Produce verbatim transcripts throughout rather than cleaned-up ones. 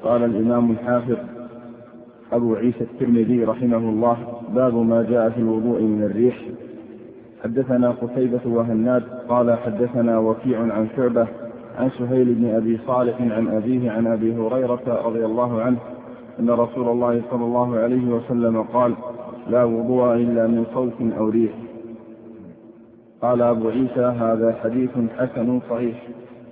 قال الإمام الحافظ أبو عيسى الترمذي رحمه الله: باب ما جاء في الوضوء من الريح. حدثنا قتيبة وهناد قال حدثنا وكيع عن شعبة عن سهيل بن أبي صالح عن أبيه عن أبي هريرة رضي الله عنه أن رسول الله صلى الله عليه وسلم قال: لا وضوء إلا من صوت أو ريح. قال أبو عيسى: هذا حديث حسن صحيح.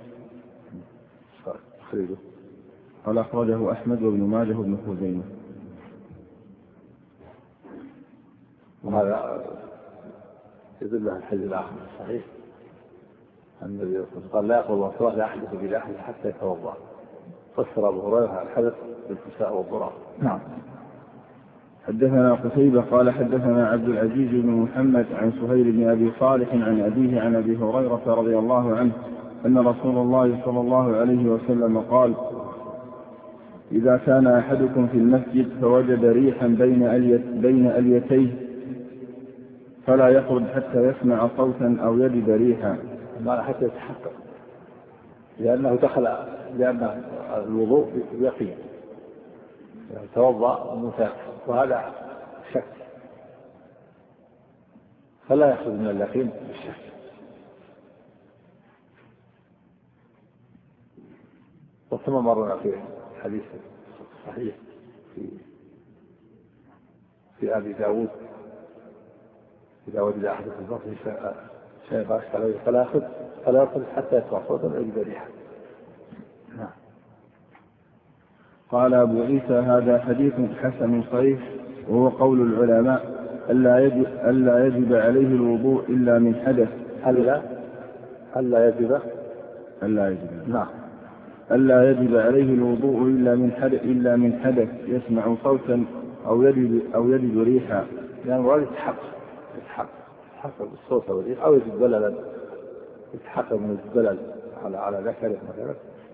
قال أخرجه أحمد وابن ماجه وابن خزيمة. وهذا يدل على الحديث الآخر صحيح النبي قال: لا يقول الله لا يحدث بلا أحد حتى يتوضأ. فسر أبو هريرة الحدث بالكساء والضرار. نعم. حدثنا قتيبة قال حدثنا عبد العزيز بن محمد عن سهيل بن أبي صالح عن أبيه عن أبي هريرة رضي الله عنه أن رسول الله صلى الله عليه وسلم قال: إذا كان أحدكم في المسجد فوجد ريحا بين أليت بين أليتيه فلا يخرج حتى يسمع صوتا أو يجد ريحا. ما حتى يتحقق، لأنه دخل لأن الوضوء يقين يعني توضأ متأكد، وهذا شك، فلا يخرج من اليقين بالشك. وثم مرنا في حديث صحيح في في أبي داود: إذا وجد أحد في البطن شيء غاش عليه فلا يأخذ فلا يأخذ حتى يسمع صوتا ويجد ريحا. نعم. قال أبو عيسى: هذا حديث حسن صحيح، وهو قول العلماء ألا يجب, ألا يجب عليه الوضوء إلا من حدث. ألا ألا يجب ألا يجب نعم ألا يجب عليه الوضوء إلا من حدث إلا من حدث يسمع صوتا أو يجد أو يجد ريحا. يعني مراد يتحقق يتحقق يتحقق بالصوت أو الريح، أو يجد بللا يتحقق من البلل على على ذكره مثلا،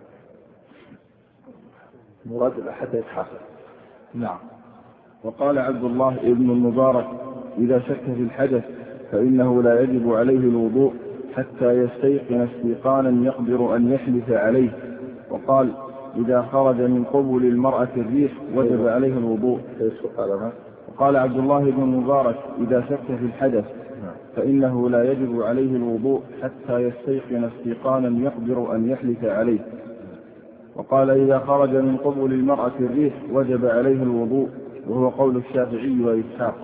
مراد حتى يتحقق. نعم. وقال عبد الله ابن المبارك: إذا شك في الحدث فإنه لا يجب عليه الوضوء حتى يستيقن استيقانا يقدر أن يحدث عليه. وقال: إذا خرج من قبل المرأة الريح وجب عليه الوضوء. وقال عبد الله بن المبارك: إذا شك في الحدث فإنه لا يجب عليه الوضوء حتى يستيقن استيقانا يقدر أن يحدث عليه. وقال: إذا خرج من قبل المرأة الريح وجب عليه الوضوء، وهو قول الشافعي وإسحاق.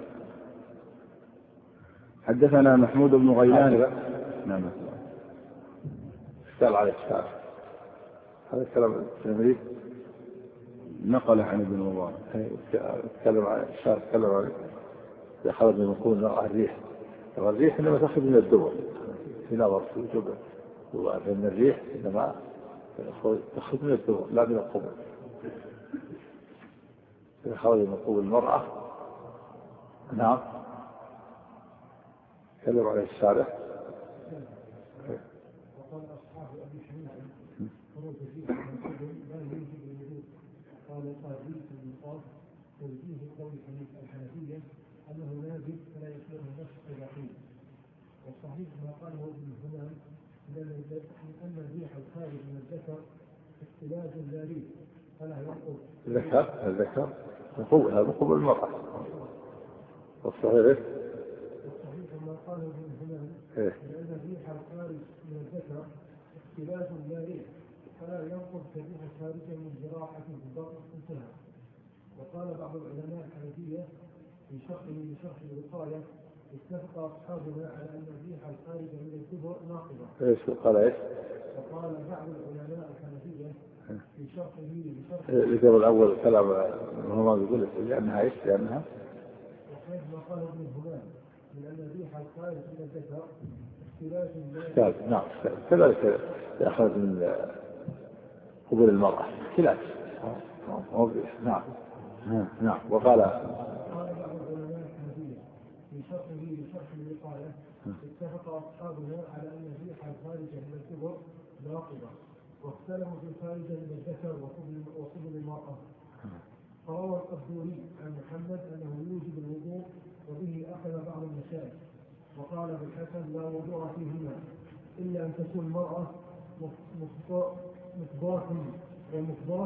حدثنا محمود بن غيلان. نعم. اشتغل عليه الشافعي. هذا الكلام التلميذ نقل عن ابن مبارك. تكلم عن الشافعي تكلم عن إذا خرج من قبل المرأة الريح. الريح إنما تخرج من الدبر في نظر في الجبل، وأن الريح إنما تخرج من الدبر لا من القبل. إذا خرج من قبل المرأة نعم تكلم عليه الشارع. وقال أصحاب أبي حنيفة خروج فيه من قبل لا يوجب الوضوء. قال قاضي في المقام توجيه قول الحنفية أنه لا يجب فلا يصير النفس كبقية. والصحيح ما قاله ابن همام من أن الريح الخارج من الذكر اختلاج لا ريح فلا ينقض. الذكر الذكر نقول هذا قبل المرأة. والصحيح والصحيح ما قاله ابن همام لأن الريح الخارج من الذكر اختلاج لا ريح فلا ينقض كالريح الخارجة من جراحة في البطن. انتهى. وقال بعض العلماء الحنفية في شرحه لشرح الوقاية: اتفق أصحابنا على أن الريح الخارجة من الدبر ناقضة. ايش قال ايش؟ وقال بعض العلماء الحنفية في شرحه لشرح الجواب الأول كلام هو ما يقول لأنها ايش؟ لأنها وصحيح ما قال ابن همام من أن الريح الخارج من الذكر اختلاف اختلاف. نعم كذلك يأخذ من قبول المرأة اختلاف. نعم نعم. وقال قال بعض العلماء الحنفية في شرحه لشرح الوقاية: اتفق أصحابنا على أن الريح الخارجة من الدبر ناقضة، واختلفوا في الخارجة من الذكر وقبل المرأة. فروى القبوري عن محمد أنه يوجب الوضوء، وبه أخذ بعض المشايخ. وقال بالحسن: لا وضوء فيهما إلا أن تكون المرأة مفضاة ومفضاة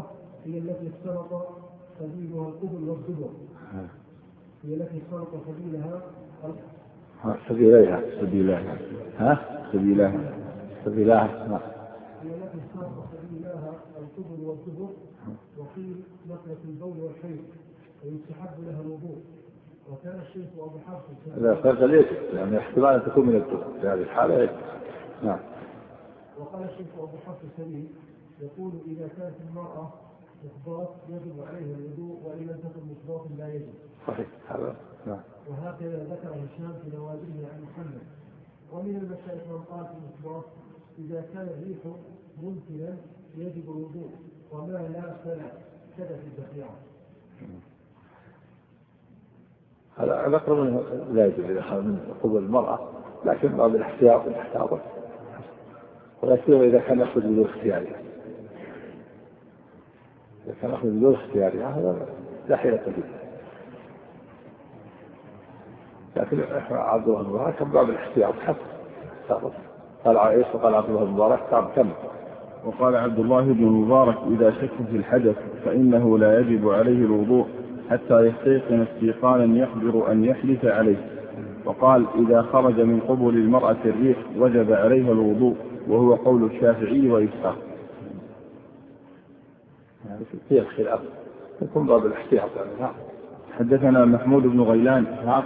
هي التي اختلط سبيلها القبل والدبر. هي التي اختلط سبيلها سبيلها سبيلها ها سبيلها سبيلها هي التي اختلط سبيلها القبل والدبر. وقيل نقلة البول والحيض ويستحب لها الوضوء. وكان الشيخ أبو حفص لا فرق ليش يعني احتمال أن تكون من الدبر في هذه الحالة. نعم. وقال الشيخ أبو حفص سليم يقول إذا كانت المرأة مخباط يجب عليها الوضوء وإن لم تكن مخباط لا يجب. صحيح هذا. نعم. وهكذا ذكر هشام في نوادره عن محمد. ومن المشايخ من قال في المخباط إذا كان الريح ممكنا يجب الوضوء وما لا فلا كذا في البقيعة. هذا أقرب منه لا يجب إذا خرج من قبل المرأة لكن بعض الاحتياط والاحتياط ويصير إذا كان يأخذ بدون اختيارها. إذا كان يأخذ بدون اختيارها هذا لا حيلة فيه. لكن عبد الله المبارك كان بعض الاحتياط حتى قال عائشة وقال عبد الله المبارك تعب كم. وقال عبد الله بن المبارك إذا شك في الحدث فإنه لا يجب عليه الوضوء حتى يستيقن استيقانا يقدر أن يحلف عليه. وقال إذا خرج من قبل المرأة الريح وجب عليها الوضوء وهو قول الشافعي وإسحاق. يعني في الخلاف يكون باب الاحتياط. نعم. حدثنا محمود بن غيلان. نعم.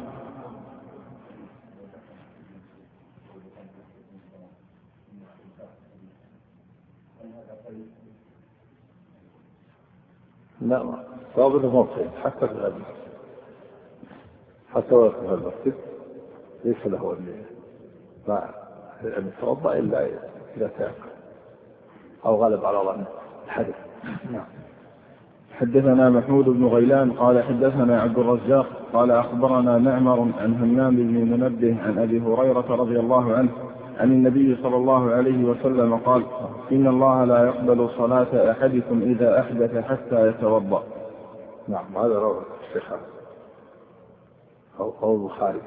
لا صابر موقف حتى في الغد حتى وقت في المسجد ليس له أن يتوضأ إلا إذا تيقن أو غلب على ظنه الحدث. نعم. حدثنا محمود بن غيلان قال حدثنا عبد الرزاق قال أخبرنا معمر عن همام بن منبه عن أبي هريرة رضي الله عنه عن النبي صلى الله عليه وسلم قال إن الله لا يقبل صلاة أحدكم إذا أحدث حتى يتوضأ. نعم هذا رواه الشيخ أو قول البخاري.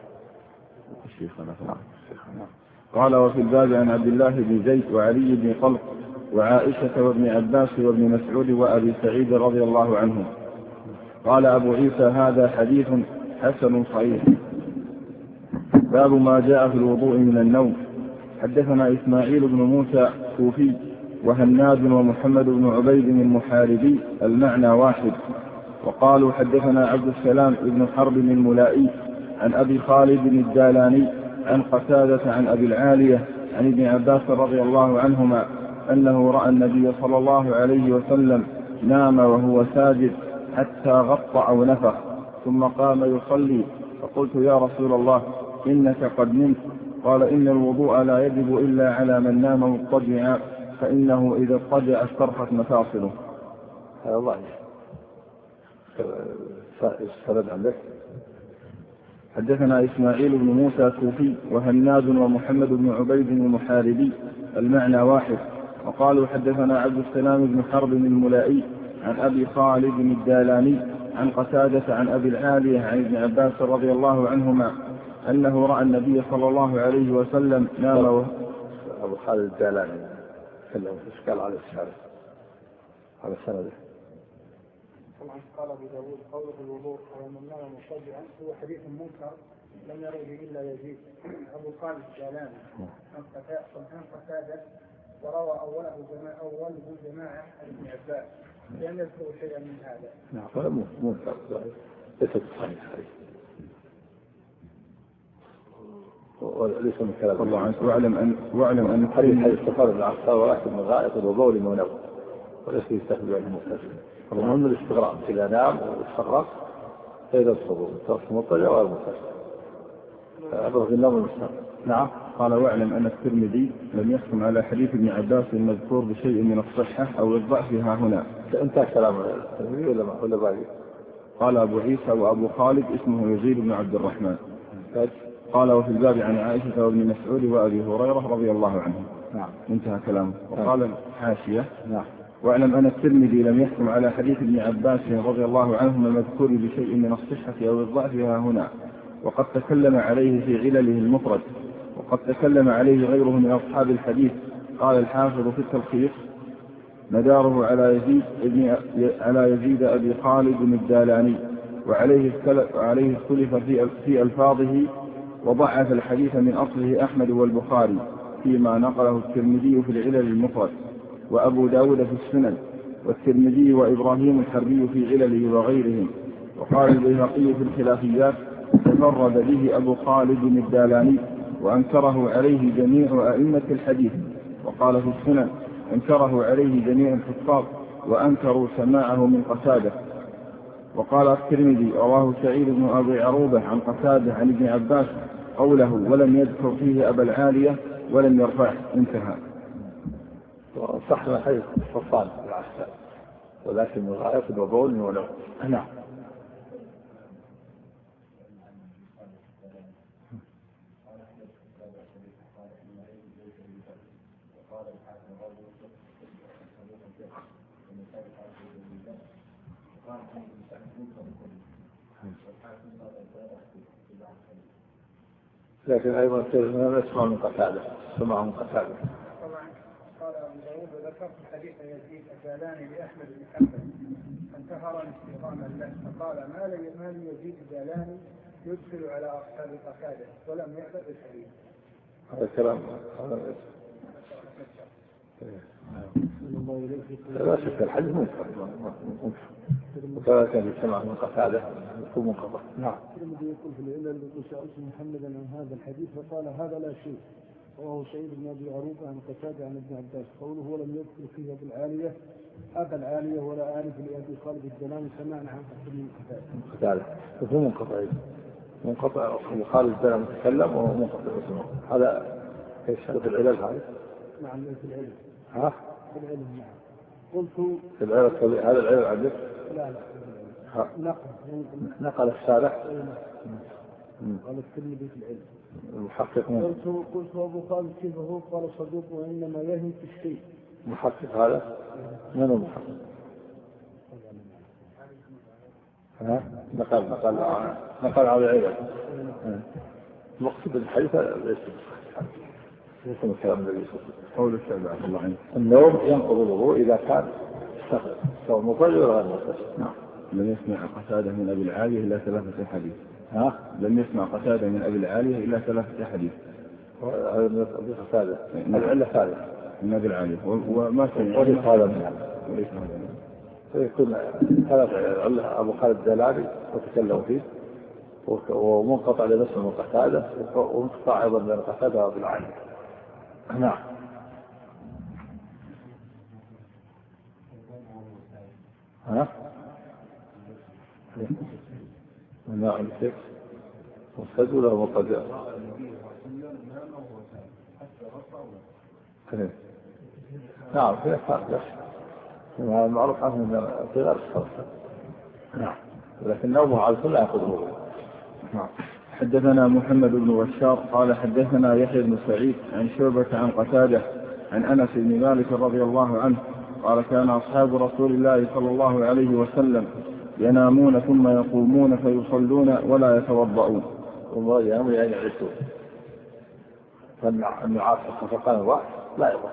قال وفي الباب عن عبد الله بن زيد وعلي بن طلق وعائشة وابن عباس وابن مسعود وأبي سعيد رضي الله عنهم. قال أبو عيسى هذا حديث حسن صحيح. باب ما جاء في الوضوء من النوم. حدثنا إسماعيل بن موسى كوفي وهناد ومحمد بن عبيد المحاربي المعنى واحد. وقالوا حدثنا عبد السلام بن حرب الملائي عن أبي خالد الدالاني عن قتادة عن أبي العالية عن ابن عباس رضي الله عنهما أنه رأى النبي صلى الله عليه وسلم نام وهو ساجد حتى غطى أو نفخ ثم قام يصلي. فقلت يا رسول الله إنك قد نمت. قال إن الوضوء لا يجب إلا على من نام مضطجعا فإنه إذا اضطجع استرخت مفاصله. هذا الله السند عندك. حدثنا إسماعيل بن موسى كوفي وهناد ومحمد بن عبيد المحاربي المعنى واحد. وقالوا حدثنا عبد السلام بن حرب الملائي عن أبي خالد الدالاني عن قتادة عن أبي العالية عن ابن عباس رضي الله عنهما أنه رأى النبي صلى الله عليه وسلم نام و... أبو خالد الدالاني كلهم إشكال على الشارع على سنده. طبعا قال أبو داود قوله الوضوء ومن نام مضطجعا هو حديث منكر لم يروه إلا يزيد. أبو خالد الدالاني عن قتادة وروى أوله جماعة أوله جماعة ابن عباس لم يذكر شيئا من هذا. نعم منكر ليس صحيح وليس من كلام الله عنك. واعلم أن واعلم أن حديث حديث سفر بن عفان ولكن من غائط وبول ونوم وليس يستخدم عنه مستشفى. المهم الاستغراق إذا نام واستغرق فإذا الصبور توقف مطلع ولا مستشفى أبرز النوم المستغرق. نعم. قال واعلم أن الترمذي لم يحكم على حديث ابن عباس المذكور بشيء من الصحة أو الضعف ها هنا. انتهى كلام الترمذي ولا ما ولا باقي؟ قال أبو عيسى وأبو خالد اسمه يزيد بن عبد الرحمن. قال وفي الباب عن عائشة وابن مسعود وأبي هريرة رضي الله عنهم. نعم. انتهى كلامه. وقال حاشية. نعم. واعلم أن الترمذي لم يحكم على حديث ابن عباس رضي الله عنهما المذكور بشيء من الصحة أو الضعف ها هنا وقد تكلم عليه في علله المفرد وقد تكلم عليه غيره من أصحاب الحديث. قال الحافظ في التلخيص مداره على يزيد ابن على يزيد أبي خالد الدالاني، وعليه وعليه اختلف في في ألفاظه، وضعف الحديث من أصله أحمد والبخاري فيما نقله الترمذي في العلل المفرد، وأبو داود في السنن، والترمذي وإبراهيم الحربي في علله وغيرهم. وقال البيهقي في الخلافيات: تفرد به أبو خالد الدالاني وأنكره عليه جميع أئمة الحديث. وقال في السنن: أنكره عليه جميع الحفاظ وأنكروا سماعه من قتادة. وقال الترمذي: رواه سعيد بن أبي عروبة عن قتادة عن ابن عباس قوله ولم يذكر فيه أبا العالية ولم يرفعه. انتهى. صح الحديث الصفان بالعسل، ولكن الغائط وبول ولو. نعم. لكن أيضا ما نسمع من قتادة، سمع من قتادة. طبعا قال أبو داود: ذكرت حديث يزيد الدالاني لأحمد بن حنبل فانتهر استقاما له، فقال: ما لي ما لي يزيد الدالاني يدخل على أصحاب قتادة ولم يأبه بالحديث. هذا كلام لا شك الحديث منكر، وكذا كان يسمع من قتادة يكون منقطع. نعم. الذي يقول في العلل وسألت محمدا عن هذا الحديث فقال: هذا لا شيء. رواه سعيد بن أبي عروبة عن قتادة عن ابن عباس قوله ولم يذكر فيه أبا العالية أبا العالية ولا أعرف لأبي خالد الدلاني سمعنا عن من قتادة يكون منقطع، منقطع أبو خالد الدلاني متكلم ومنقطع اسمه. هذا ايش في العلل هذا؟ نعم في العلل. ها؟ في العلل. نعم. قلت في العلل. هذا العلل عندك؟ لا لا. نقل نقل الشارح. قال الترمذي في العلم. المحقق قلت قلت أبو خالد كيف هو؟ قال صدوق وإنما يهم في الشيء. محقق هذا؟ من هو المحقق؟ ها؟ نقل نقل نقل على العلم. مقصود الحديث ليس ليس من كلام النبي صلى الله عليه وسلم. قول الشافعي الله عنه: النوم ينقض الوضوء إذا كان استغرق سواء مضل ولا غير مضل. نعم. لم يسمع قتادة من أبي العالية إلا ثلاثة حديث. ها؟ لم يسمع قتادة من أبي العالية إلا ثلاثة حديث. هذا من أبي قتادة. العلة ثالث من أبي العالية وما سمع. وليس هذا منها. وليس هذا منها. فيكون ثلاث علة أبو خالد الدلالي وتكلموا فيه، ومنقطع لنفسه من قتادة، ومنقطع أيضا بين قتادة وأبي العالية. نعم. ها؟ ما عندك مستد ولا مقدر؟ نعم في فرق، معروف عنه من صغر الصوت. نعم. لكن نومه على كل يأخذه. نعم. حدثنا محمد بن بشار قال حدثنا يحيى بن سعيد عن شعبة عن قتادة عن أنس بن مالك رضي الله عنه قال: كان أصحاب رسول الله صلى الله عليه وسلم ينامون ثم يقومون فيصلون ولا يتوضؤون. والله ينامون يعني يعيشون، فالنعاس فقال الرأس لا يضع.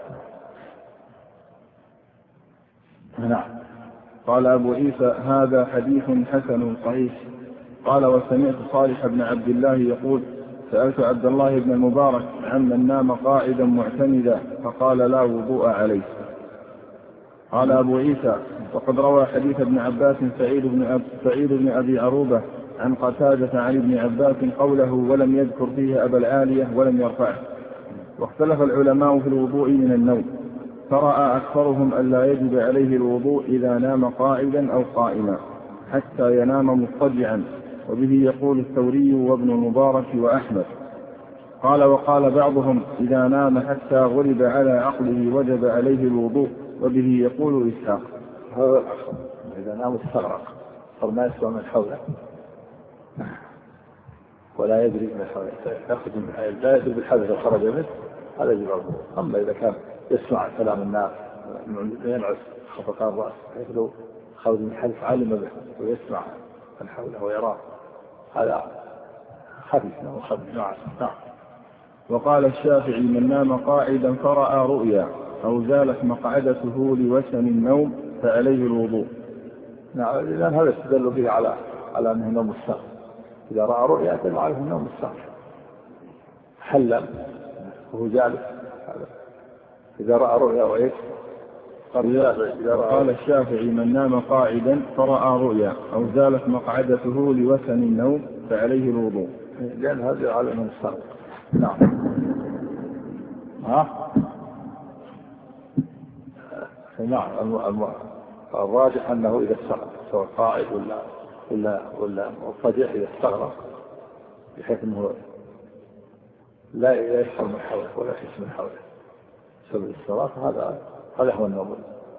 نعم. قال أبو عيسى: هذا حديث حسن صحيح. قال: وسمعت صالح بن عبد الله يقول: سألت عبد الله بن المبارك عمن نام قاعدا معتمدا فقال: لا وضوء عليه. قال أبو عيسى: وقد روى حديث ابن عباس سعيد بن, أب سعيد بن أبي عروبة عن قتادة عن ابن عباس قوله ولم يذكر فيه أبا العالية ولم يرفعه. واختلف العلماء في الوضوء من النوم، فرأى أكثرهم أن لا يجب عليه الوضوء إذا نام قاعدا أو قائما حتى ينام مضطجعا، وبه يقول الثوري وابن المبارك وأحمد. قال: وقال بعضهم إذا نام حتى غلب على عقله وجب عليه الوضوء، وبه يقول إسحاق. هذا الأصل إذا نام استغرق صار ما يسوى من حوله ولا يدري من حوله، يأخذ لا يدري بالحدث الخرج منه، هذا يجب عليه. أما إذا كان يسمع كلام الناس ينعس خفقان الرأس حيث لو خرج من حدث علم به ويسمع من حوله ويراه، هذا خفيف وخفيف. نعم. وقال الشافعي: من نام قاعدا فرأى رؤيا أو زالت مقعدته لوسن النوم فعليه الوضوء. نعم، لأن هذا استدل به على على أنه نوم السهر. إذا رأى رؤيا دل على أنه نوم السهر حلم وهو جالس. إذا رأى رؤيا وإيش؟ قال الشافعي من نام قاعدا فرأى رؤيا أو زالت مقعدته لوسن النوم فعليه الوضوء، لأن هذا على أنه السهر. نعم. ها؟ نعم، الراجح أنه إذا استغرق سواء قاعد ولا ولا ولا مضطجع، إذا استغرق بحيث أنه لا يشعر من حوله ولا يحس من حوله بسبب الاستغراق، هذا هذا هو النوم.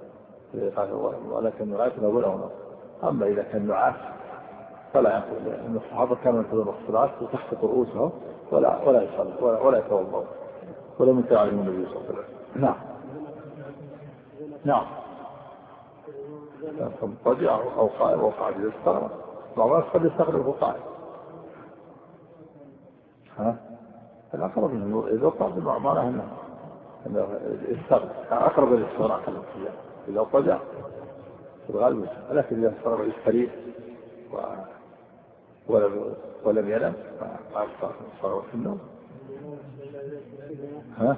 ولكن رأيت نقول أو نوم. أما إذا كان نعاس فلا يقول، إن الصحابة كانوا ينتظرون الصلاة وتحت رؤوسهم ولا ولا يصلي ولا ولا يتوضأ ولا من تعلم النبي صلى الله عليه وسلم. نعم نعم. مضطجع أو قائم أو قاعد إذا استغرق، بعض الناس قد يستغرق وهو قائم. ها؟ الأقرب منه إذا طلب معناه أنه أنه استغرق، أقرب للاستغراق الوقتية. إذا اضطجع في الغالب، لكن إذا استغرق يستريح و ولم ولم ينم ما صار في النوم. ها؟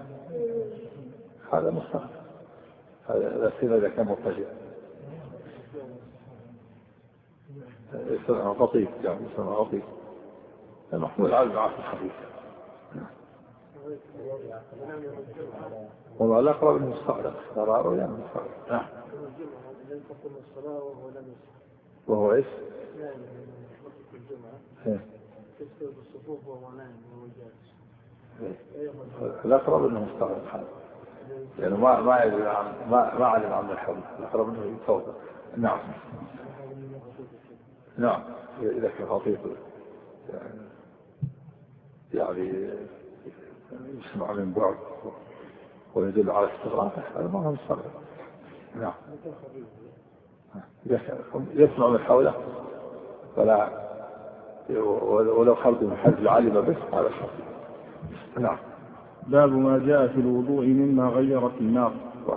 هذا مستغرق، هذا سيما إذا كان مضطجع. يسمع لطيف، يعني يسمع لطيف المحمول على العاصي الخفيف. والله الأقرب من الصغر قراره يعني الصغر. نعم. وهو إيش؟ الأقرب أنه مستغرق حاله، يعني ما ما يدري عن ما ما علم عن الحول. الأقرب أنه يتوضأ. نعم نعم. إذا كان خطيب يعني يعني يسمع من بعد ويدل على استغراقه، هذا ما هو مستغرق. نعم. يسمع من حوله ولا ولو خلط من حد علم به، هذا خطيب. نعم. باب ما جاء في الوضوء مما غيرت النار.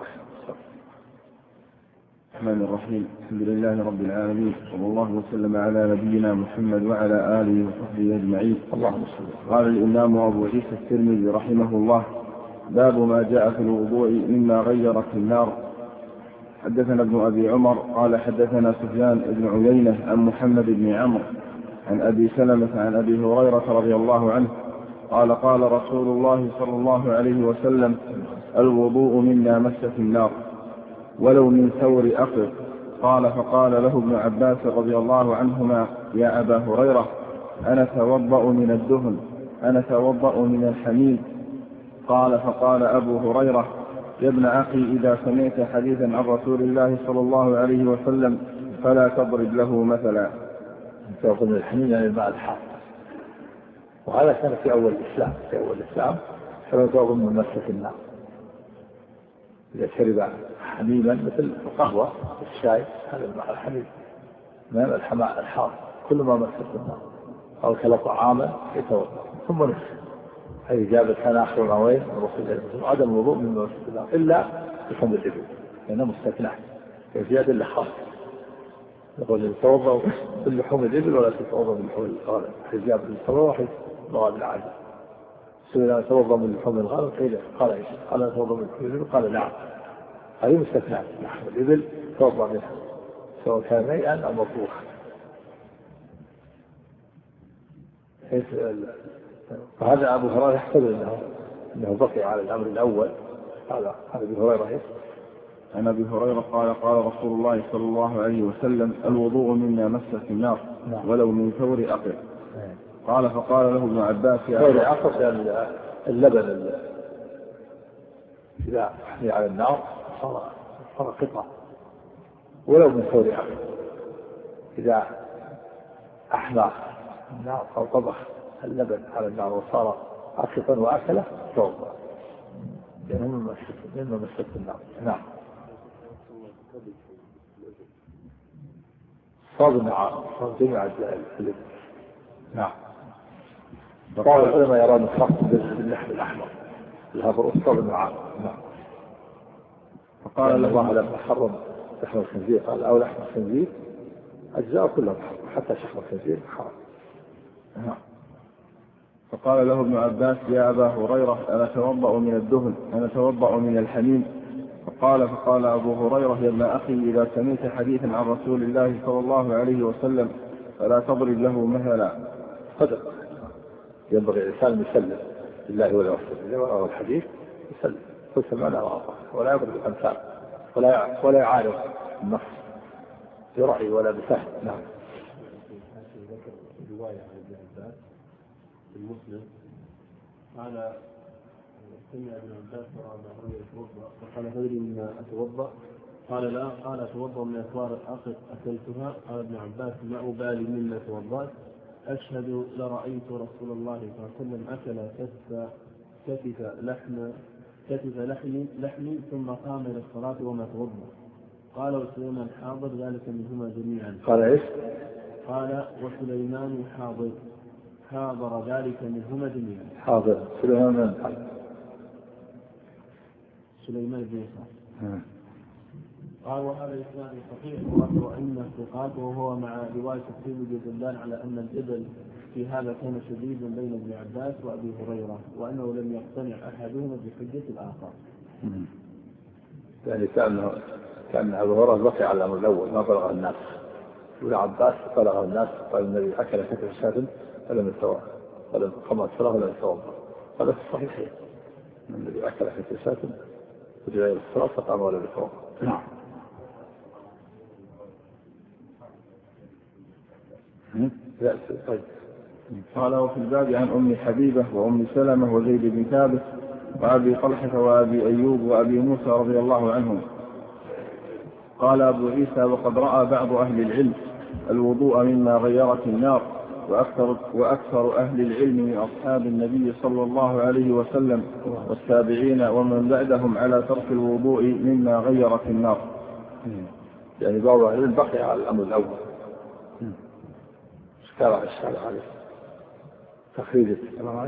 الرحمن الرحيم. الحمد لله رب العالمين، صلى الله وسلم على نبينا محمد وعلى آله وصحبه أجمعين. اللهم صل. قال الإمام أبو عيسى الترمذي رحمه الله: باب ما جاء في الوضوء مما غيرت النار. حدثنا ابن أبي عمر قال حدثنا سفيان بن عيينة عن محمد بن عمرو عن أبي سلمة عن أبي هريرة رضي الله عنه قال قال رسول الله صلى الله عليه وسلم: الوضوء مما مست النار ولو من ثور أقر. قال فقال له ابن عباس رضي الله عنهما: يا أبا هريرة، أنا توضأ من الدهن، أنا توضأ من الحميد. قال فقال أبو هريرة: يا ابن أخي، إذا سمعت حديثا عن رسول الله صلى الله عليه وسلم فلا تضرب له مثلا. توضأ من الحميد يعني الماء الحار، وهذا كان في أول الإسلام. في أول الإسلام كان توضأ من مسة النار. إذا شرب حميما مثل القهوة الشاي، هذا الماء الحميد ماء الحماء الحار، كل ما مسته النار. أو كل طعاما يتوضأ ثم نفسه. هذه جابت كان آخر العوين الرسول عدم الوضوء من مسة النار إلا بحمض الإبل، لأنه مستثنى في أدلة خاصة. يقول يتوضأ باللحوم الإبل ولا تتوضأ باللحوم الغنم. حجاب التوضأ مغاب العادة. سئل يتوضأ من لحوم الغنم قيل قال ايش؟ قال يتوضأ من لحوم الإبل، قال نعم. هذه مستثنى. لحم الإبل توضأ منها سواء كان ميئا أو مطبوخا. فهذا أبو هريرة يحتمل أنه أنه بقي على الأمر الأول. هذا هذا أبو هريرة. عن أبي هريرة قال قال رسول الله صلى الله عليه وسلم: الوضوء مما مست النار ولو من ثور أقر. قال فقال له ابن عباس: ثور أقر يعني اللبن إذا أحمي على النار صار صار قطعة، ولو من ثور أقر إذا أحمى النار أو طبخ اللبن على النار وصار عسفا وأكله توضأ، لأنه مما مست النار. نعم. صاب النعام صاب جميع اللبن. نعم. بعض العلماء يرون الخط باللحم الأحمر الهبر صاب النعام. نعم. فقال الله لما حرم لحم الخنزير قال أو لحم الخنزير أجزاء كلها حرام حتى شحم الخنزير حرام. فقال له ابن عباس يا أبا هريرة أنا أتوضأ من الدهن أنا أتوضأ من الحميم؟ فقال فقال أبو هريرة يا ابن أخي إذا سمعت حديثا عن رسول الله صلى الله عليه وسلم فلا تضرب له مثلا. صدق. ينبغي الإنسان يسلم لله ولا يوصل إذا رأى الحديث يسلم كل سمعنا وأطاعنا ولا يضرب الأمثال ولا ولا يعارض النص برأي ولا بفهم. نعم. رواية عن ابن عباس المسلم قال سمع ابن عباس ورأى يتوضأ فقال تدري مما أتوضأ؟ قال لا. قال أتوضأ من أكوار العقد أكلتها. قال ابن عباس ما أبالي مما توضأت أشهد لرأيت رسول الله صلى الله عليه وسلم أكل كتف كتف لحم كتف لحم لحم ثم قام إلى الصلاة وما توضأ. قال وسليمان حاضر ذلك منهما جميعا. قال إيش؟ قال وسليمان حاضر حاضر ذلك منهما جميعا. حاضر سليمان حاضر. سليمان بن يسار. قال وهذا الإسناد صحيح وأن الثقات وهو مع رواية الترمذي يدلان على أن الجدل في هذا كان شديدا بين ابن عباس وأبي هريرة وأنه لم يقتنع أحدهما بحجة الآخر. يعني كأنه كأن أبو هريرة بقي على الأمر الأول ما بلغ الناس. ابن عباس بلغ الناس قال النبي أكل كتف شاة فلم يتوضأ فلم قام الصلاة ولم يتوضأ. هذا في الصحيحين النبي أكل كتف شاة وجاء إلى الصلاة فقام ولم يتوضأ. نعم. طيب. قال وفي الباب عن أم حبيبة وأم سلمة وزيد بن ثابت وأبي طلحة وأبي أيوب وأبي موسى رضي الله عنهم. قال أبو عيسى وقد رأى بعض أهل العلم الوضوء مما غيرت النار وأكثر, وأكثر أهل العلم من أصحاب النبي صلى الله عليه وسلم والتابعين ومن بعدهم على ترك الوضوء مما غيرت النار. يعني بعض أهل العلم بقي على الأمر الأول. اشترع الشارع عليه تخريج.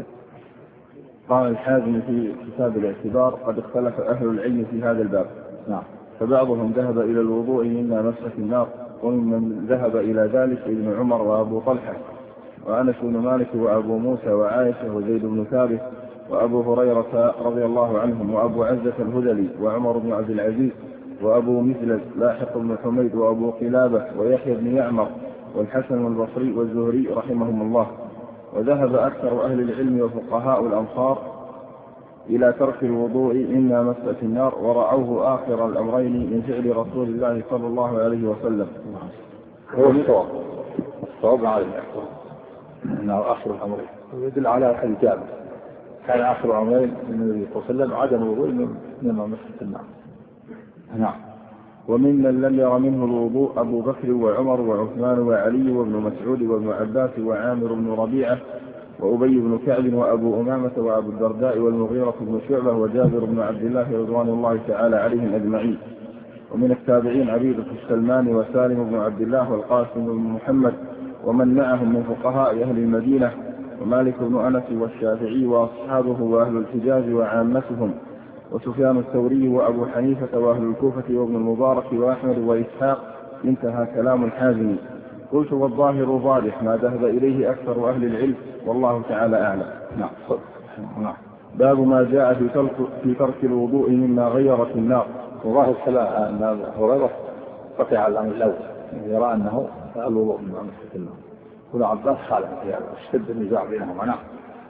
قال الحازم في كتاب الاعتبار قد اختلف أهل العلم في هذا الباب. نعم. فبعضهم ذهب إلى الوضوء مما مسة النار ومن ذهب إلى ذلك ابن عمر وأبو طلحة وأنس بن مالك وأبو موسى وعائشة وزيد بن ثابت وأبو هريرة رضي الله عنهم وأبو عزة الهذلي وعمر بن عبد العزيز وأبو مثلث لاحق بن حميد وأبو قلابة ويحيى بن يعمر والحسن البصري والزهري رحمهم الله. وذهب أكثر أهل العلم وفقهاء الأمصار إلى ترك الوضوء مما مست النار ورعوه آخر الأمرين من فعل رسول الله صلى الله عليه وسلم. هو الصواب الصواب على الأحوال أنه آخر الأمرين ويدل على الحديث جابر كان آخر الأمرين من النبي صلى الله عليه وسلم عدم الوضوء مما مست النار. نعم. وممن لم ير منه الوضوء أبو بكر وعمر وعثمان وعلي وابن مسعود وابن عباس وعامر بن ربيعة وأبي بن كعب وأبو أمامة وأبو الدرداء والمغيرة بن شعبة وجابر بن عبد الله رضوان الله تعالى عليهم أجمعين. ومن التابعين عبيدة السلمان وسالم بن عبد الله والقاسم بن محمد ومن معهم من فقهاء أهل المدينة ومالك بن أنس والشافعي وأصحابه وأهل الحجاز وعامتهم وسفيان الثوري وأبو حنيفة وأهل الكوفة وابن المبارك وأحمد وإسحاق. انتهى كلام الحازم. قلت والظاهر واضح ما ذهب إليه أكثر أهل العلم والله تعالى أعلم. نعم. نعم. باب ما جاء في ترك, في ترك الوضوء مما غيرت النار. وظاهر السلام أن هريرة بقي على الأمر الأول يرى أنه الوضوء مما مست النار. ابن عباس خالف في هذا اشتد النزاع بينهما. نعم.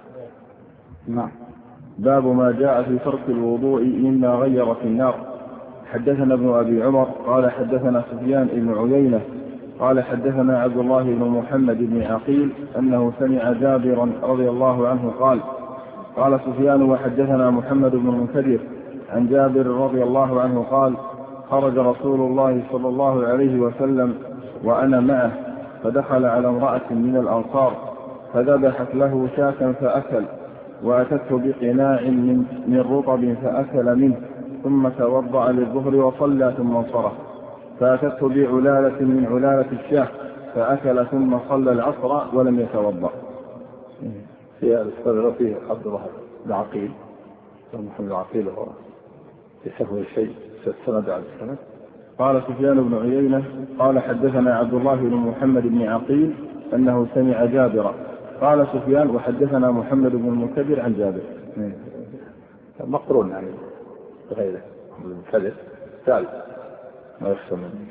نعم. باب ما جاء في ترك الوضوء مما غيرت النار. حدثنا ابن أبي عمر قال حدثنا سفيان بن عيينة قال حدثنا عبد الله بن محمد بن عقيل أنه سمع جابرا رضي الله عنه قال قال سفيان وحدثنا محمد بن المنكدر عن جابر رضي الله عنه قال خرج رسول الله صلى الله عليه وسلم وأنا معه فدخل على امرأة من الأنصار فذبحت له شاة فأكل وأتته بقناع من, من رطب فأكل منه ثم توضأ للظهر وصلى ثم انصرف فأتته بعلالة من علالة الشاة فأكل ثم صلى العصر ولم يتوضأ. في الصدر فيه عبد الله بن عقيل محمد بن عقيل هو في سفه الشيء السند على السند. قال سفيان بن عيينة قال حدثنا عبد الله بن محمد بن عقيل أنه سمع جابرا. قال سفيان وحدثنا محمد بن المنكدر عن جابر. مقرون يعني غيره المنكدر ثالث ما يخشى من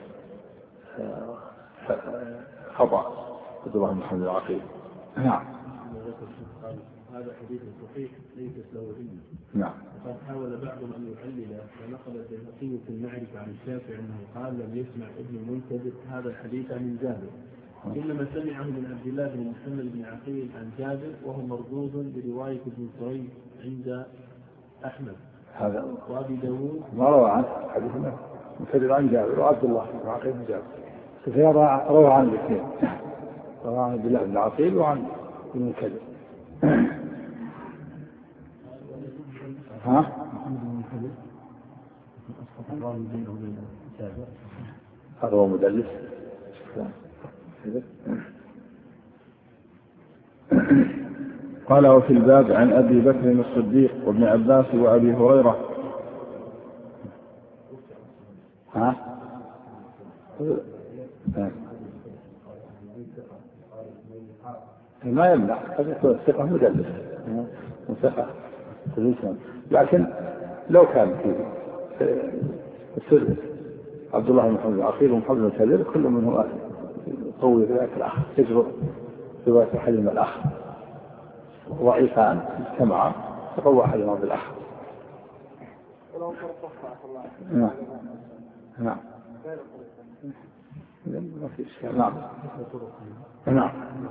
خطأ عبد الله بن محمد العقيل. نعم. هذا حديث صحيح ليست له علم. نعم. وقد حاول بعضهم أن يحلل ونقل البيهقي في المعرفة عن الشافعي أنه قال لم يسمع ابن المنكدر هذا الحديث عن جابر، إنما سمعه من عبد الله بن محمد بن عقيل عن جابر، وهو مردود برواية ابن سريج عند أحمد هذا وأبي داود. ما روى عنه حديثنا منكدر عن جابر وعبد الله بن عقيل بن جابر. سفيان روى عن الاثنين، روى عن عبد الله بن عقيل وعن المنكدر. ها؟ هذا هو مدلس. قال وفي الباب عن أبي بكر الصديق وابن عباس وأبي هريرة. ها؟ ما يمنع قد يكون الثقة مدلس ثقة لكن لو كان في عبد الله بن محمد العقيل ومحمد بن المنكدر كل منهم قوي رواية الأخ تجبر رواية أحدهما الأخ، ضعيفان اجتمعا فقوى أحدهما بالأخ. نعم نعم ما في إشكال. نعم نعم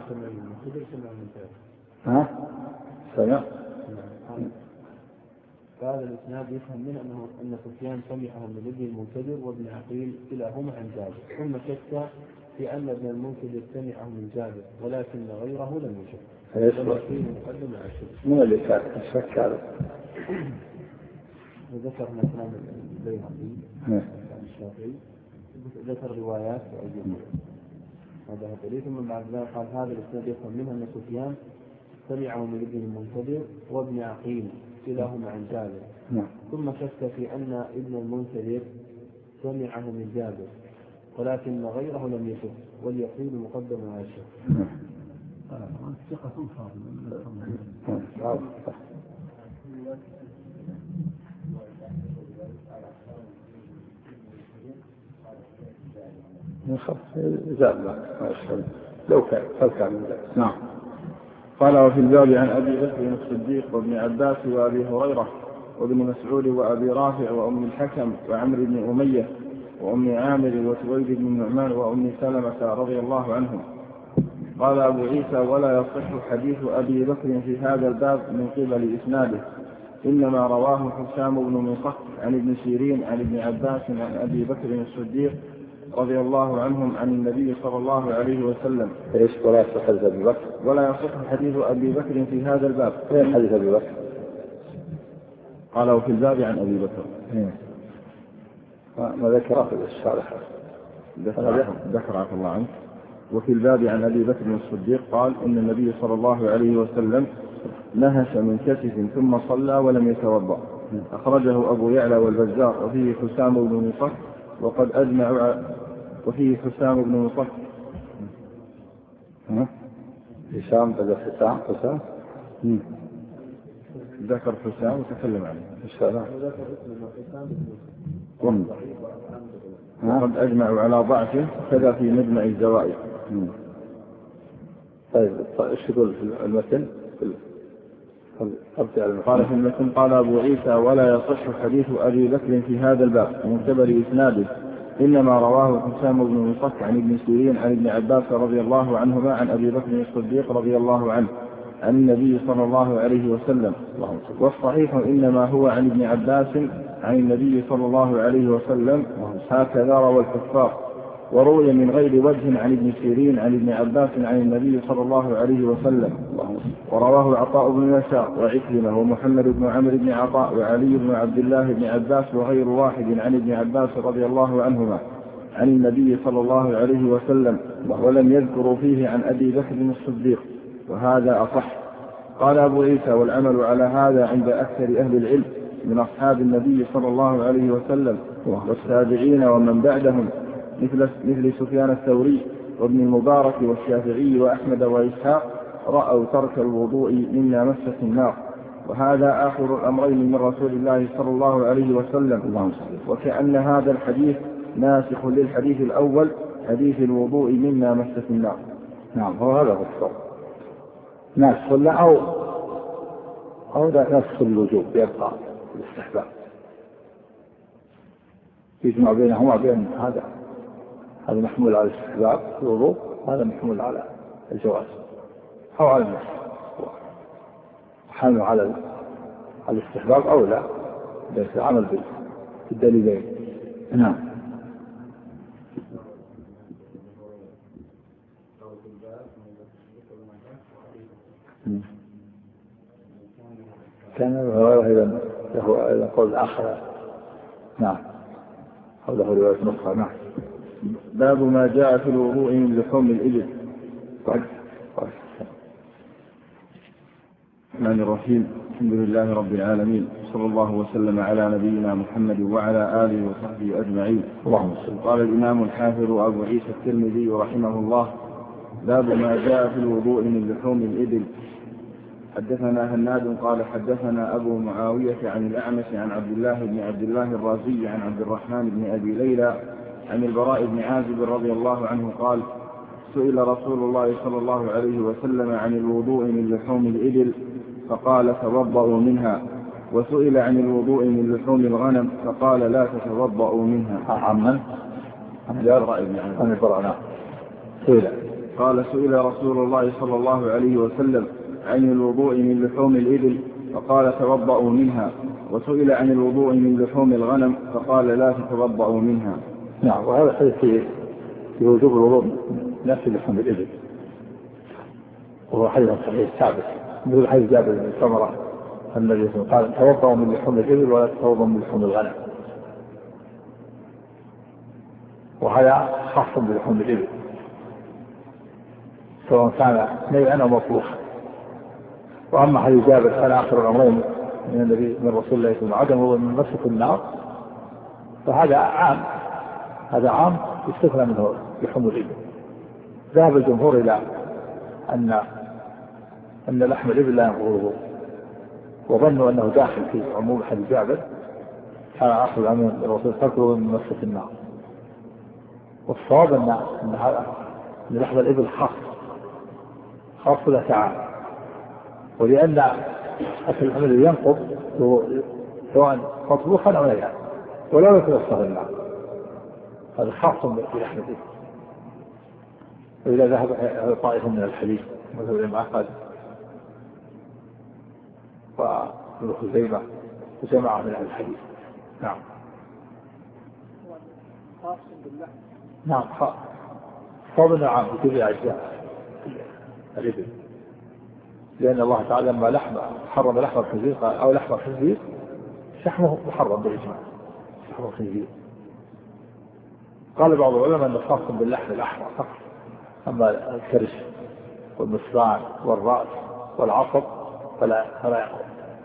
ها سمع. فهذا الإسناد يفهم منه أنه أن سفيان سمعه من ابن المنكدر وابن عقيل كلاهما عن جابر، ثم شك في أن ابن المنكدر سمعه من جابر ولكن غيره لم يشك. من اللي كان الشك هذا؟ وذكر مثلا البيهقي عن الشافعي ذكر روايات وأيضا هذا هو. ثم بعد ذلك قال هذا الإسناد يفهم منه أن سفيان سمعه من ابن المنكدر وابن عقيل كلاهما عن جابر، ثم شك في أن ابن المنكدر سمعه من جابر ولكن غيره لم يشك، واليقين مقدم على الشك. ثقة فاضلة. لو كان فكان. نعم. قال وفي الباب عن أبي بكر الصديق وابن عباس وأبي هريرة وابن مسعود وأبي رافع وأم الحكم وعمر بن أمية وأم عامر وسويد بن النعمان وأم سلمة رضي الله عنهم. قال أبو عيسى ولا يصح حديث أبي بكر في هذا الباب من قبل إسناده، إنما رواه حسام بن مصح عن ابن سيرين عن ابن عباس عن أبي بكر الصديق رضي الله عنهم عن النبي صلى الله عليه وسلم. ايش ولا يصح حديث أبي بكر؟ ولا يصح حديث أبي بكر في هذا الباب. ايه حديث أبي بكر؟ قال وفي الباب عن أبي بكر. ما ذكره في الشارح. ذكر عفى الله عنه. وفي الباب عن أبي بكر الصديق قال إن النبي صلى الله عليه وسلم نهش من كتف ثم صلى ولم يتوضأ. أخرجه أبو يعلى والبزار وفيه حسام بن مصح وقد أجمعوا وفيه حسام بن مصح. هشام بدأ حسام حسام ذكر حسام وتكلم عنه إن شاء الله. وقد أجمعوا على ضعفه كذا في مجمع الزوائد. طيب ايش يقول في المتن؟ قال في المتن قال أبو عيسى ولا يصح حديث أبي بكر في هذا الباب من قبل إسناده، إنما رواه حسام بن مصح عن ابن سيرين عن ابن عباس رضي الله عنهما عن أبي بكر الصديق رضي الله عنه عن النبي صلى الله عليه وسلم، والصحيح إنما هو عن ابن عباس عن النبي صلى الله عليه وسلم، هكذا روى الحفاظ. وروي من غير وجه عن ابن سيرين عن ابن عباس عن النبي صلى الله عليه وسلم، ورواه عطاء بن يسار وعكرمة ومحمد بن عمرو بن عطاء وعلي بن عبد الله بن عباس وغير واحد عن ابن عباس رضي الله عنهما عن النبي صلى الله عليه وسلم، ولم يذكروا فيه عن أبي بكر الصديق، وهذا أصح. قال أبو عيسى والعمل على هذا عند أكثر أهل العلم، من أصحاب النبي صلى الله عليه وسلم والتابعين ومن بعدهم مثل مثل سفيان الثوري وابن المبارك والشافعي وأحمد وإسحاق رأوا ترك الوضوء مما مست النار، وهذا آخر الأمرين من رسول الله صلى الله عليه وسلم، وكأن هذا الحديث ناسخ للحديث الأول حديث الوضوء مما مست النار. نعم، هو هذا هو الصواب، ناسخ لا أو أو ناسخ الوجوب يبقى الاستحباب، يجمع بينهما بين هذا هذا محمول على الاستحباب الوضوء، وهذا محمول على الجواز أو على النسخ، حمل على الاستحباب أو لا، بس العمل بالدليلين. نعم. كان إذا له قول آخر. نعم، أو له رواية أخرى. نعم. باب ما جاء في الوضوء من لحوم الإبل. الرحمن الرحيم، الحمد لله رب العالمين، صلى الله وسلم على نبينا محمد وعلى آله وصحبه أجمعين. اللهم صل. قال الإمام الحافظ أبو عيسى الترمذي رحمه الله: باب ما جاء في الوضوء من لحوم الإبل. حدثنا هناد قال حدثنا أبو معاوية عن الأعمش عن عبد الله بن عبد الله الرازي عن عبد الرحمن بن أبي ليلى عن البراء بن عازب رضي الله عنه قال: سئل رسول الله صلى الله عليه وسلم عن الوضوء من لحوم الإبل فقال: توضؤوا منها. وسئل عن الوضوء من لحوم الغنم فقال: لا تتوضؤوا منها. عمن؟ عن البراء بن عازب. عن البراء. سئل قال: سئل رسول الله صلى الله عليه وسلم عن الوضوء من لحوم الإبل فقال: توضؤوا منها. وسئل عن الوضوء من لحوم الغنم فقال: لا تتوضؤوا منها. نعم، وهذا حديث في وجوب الوضوء نفس لحوم الإبل، وهو حديث صحيح ثابت مثل حديث جابر بن سمرة النبي صلى الله عليه وسلم: توضؤوا من لحوم الإبل ولا تتوضؤوا من لحوم الغنم. وهذا خاص بلحوم الإبل سواء كان نيئا أو مطبوخا. وأما حديث جابر كان آخر الأمرين من النبي من رسول الله صلى الله عليه وسلم عدم من مسك النار، فهذا عام، هذا عام يستثنى منه لحوم الإبل. ذهب الجمهور إلى أن أن لحم الإبل لا ينقض الوضوء، وظنوا أنه داخل في عموم حديث جابر كان آخر الأمرين من الرسول تركه من مسك النار. والصواب أن أن هذا أن لحم الإبل خاص خاص لا تعالى، ولأن أكل لحم الإبل ينقض سواء مطبوخا أو نيئا ولا يتوسط النار، هذا خاص بلحم الإبل. وإذا ذهب طائفة من الحديث مثل الإمام أحمد وابن خزيمة وجماعة من الحديث. نعم. خاص باللحم. نعم، خاص صوبنا عام بجميع أجزاء الإبل، لأن الله تعالى لما لحم حرم لحم الخنزير قال: أو لحم الخنزير شحمه محرم بالإجماع، لحم الخنزير. قال بعض العلماء أنه خاص باللحم الأحمر فقط، أما الكرش والمصراع والرأس والعصب فلا فلا يقوم.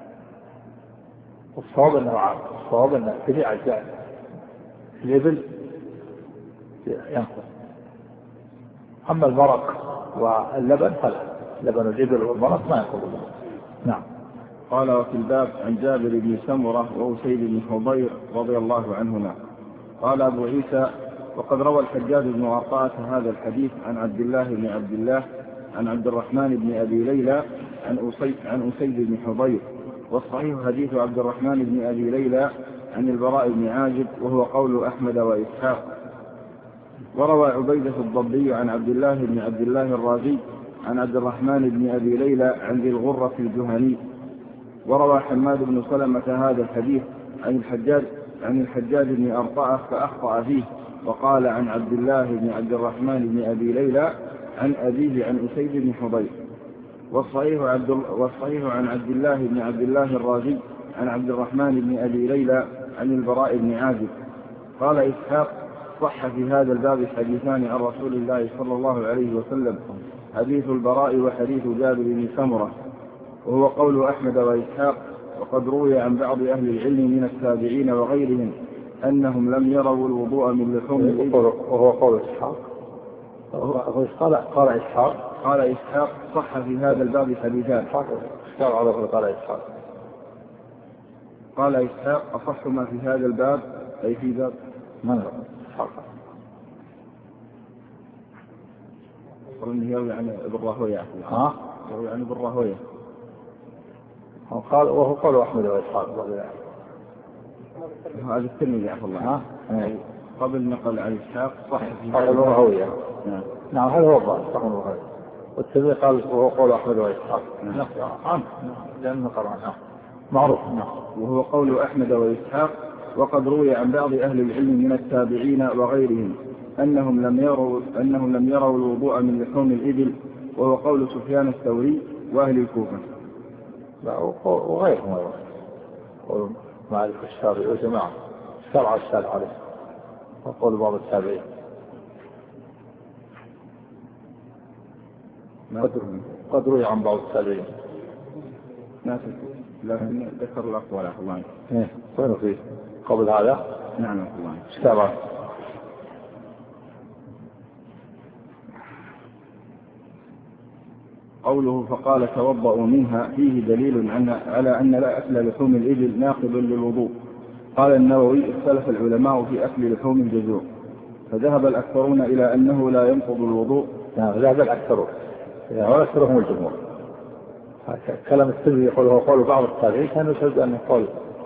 والصواب أنه عام، الصواب أن جميع أجزاء الإبل ينقض. أما المرق واللبن فلا، لبن الإبل والمرق ما ينقض. نعم. قال: وفي الباب عن جابر بن سمرة وأسيد بن حضير رضي الله عنهما. قال أبو عيسى: وقد روى الحجاج بن عطاء هذا الحديث عن عبد الله بن عبد الله عن عبد الرحمن بن أبي ليلى عن أسيد عن أسيد بن حضير، والصحيح حديث عبد الرحمن بن أبي ليلى عن البراء بن عازب، وهو قول أحمد وإسحاق. وروى عبيدة الضبي عن عبد الله بن عبد الله الرازي عن عبد الرحمن بن أبي ليلى عن ذي الغرة الجهني. وروى حماد بن سلمة هذا الحديث عن الحجاج عن الحجاج بن أرطاء فأخطأ فيه، وقال عن عبد الله بن عبد الرحمن بن أبي ليلى عن أبيه عن أسيد بن حضير. والصحيح, عبد والصحيح عن عبد الله بن عبد الله الرازي عن عبد الرحمن بن أبي ليلى عن البراء بن عازب. قال إسحاق: صح في هذا الباب حديثان عن رسول الله صلى الله عليه وسلم، حديث البراء وحديث جابر بن سمرة، وهو قول أحمد وإسحاق: وقد روي عن بعض أهل العلم من التابعين وغيرهم أنهم لم يروا الوضوء من لحوم الإبل. وهو قول إسحاق. قال قال إسحاق قال إسحاق صح في هذا الباب حديثان. قال إسحاق قال إسحاق أصح ما في هذا الباب أي في باب من إسحاق يروي عن ابن راهويه. ها يروي عن ابن راهويه. قال وهو قول أحمد وإسحاق. هذا الترمذي عفوا الله. ها قبل نقل عن إسحاق صح في هذا الراهويه. نعم نعم هذا هو الظاهر صح الراهويه. والترمذي قال وهو قول أحمد وإسحاق. نعم نعم لأنه قرأنا معروف. نعم وهو قول أحمد وإسحاق. وقد روي عن بعض أهل العلم من التابعين وغيرهم أنهم لم يروا أنهم لم يروا الوضوء من لحوم الإبل، وهو قول سفيان الثوري وأهل الكوفة. لا وغيرهم أيضا قول مالك الشافعي وجماعة شرع الشارع عليه وقول بعض التابعين. قد روي عن بعض التابعين لكن ذكر الأقوال عفوا الله. إيه وين فيه قبل هذا؟ نعم عفوا الله. اشتبه. قوله فقال توضأوا منها فيه دليل على أن لا أكل لحوم الإبل ناقض للوضوء. قال النووي اختلف العلماء في أكل لحوم الجزور، فذهب الأكثرون إلى أنه لا ينقض الوضوء. نعم ذهب الأكثرون والأكثرهم الجمهور. كلام الترمذي يقول هو قول بعض التابعين كان يشهد أن يقول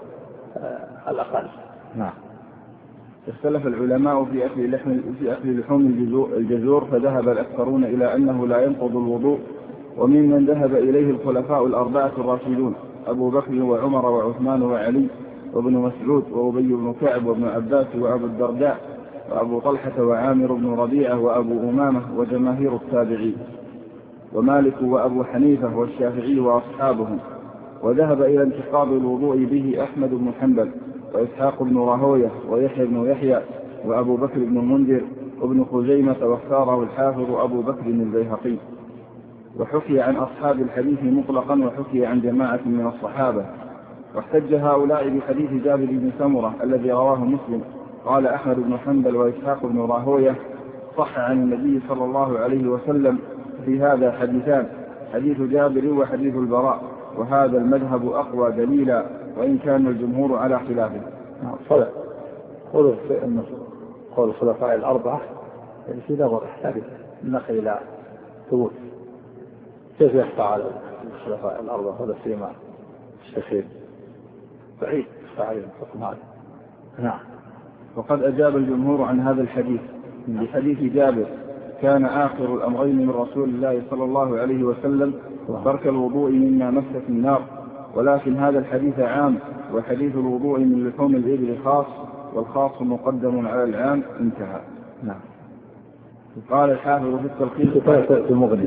آه الأقل. نعم اختلف العلماء في أكل لحم في أكل لحوم الجزور، فذهب الأكثرون إلى أنه لا ينقض الوضوء، وممن ذهب إليه الخلفاء الأربعة الراشدون أبو بكر وعمر وعثمان وعلي وابن مسعود وأبي بن كعب وابن عباس وأبو الدرداء وأبو طلحة وعامر بن ربيعة وأبو أمامة وجماهير التابعين، ومالك وأبو حنيفة والشافعي وأصحابهم. وذهب إلى انتقاض الوضوء به أحمد بن حنبل وإسحاق بن راهويه ويحيى بن يحيى وأبو بكر بن المنذر وابن خزيمة، واختاره الحافظ أبو بكر البيهقي. وحكي عن أصحاب الحديث مطلقا وحكي عن جماعة من الصحابة. واحتج هؤلاء بحديث جابر بن سمرة الذي رواه مسلم. قال أحمد بن حنبل وإسحاق بن راهويه صح عن النبي صلى الله عليه وسلم في هذا حديثان، حديث جابر وحديث البراء، وهذا المذهب أقوى دليلا وإن كان الجمهور على خلافه. صلى قولوا في أن قول الخلفاء الأربعة يعني في نظر يحتاج النقل إلى ثبوت. كيف يخفى على الخلفاء الأربعة ولا سيما الشيخين بعيد يخفى عليهم حكم هذا. نعم. وقد أجاب الجمهور عن هذا الحديث بحديث جابر كان آخر الأمرين من رسول الله صلى الله عليه وسلم ترك الوضوء مما مست النار، ولكن هذا الحديث عام، وحديث الوضوء من لحوم الإبل خاص، والخاص مقدم على العام. انتهى. نعم. قال الحافظ في التلخيص في المغني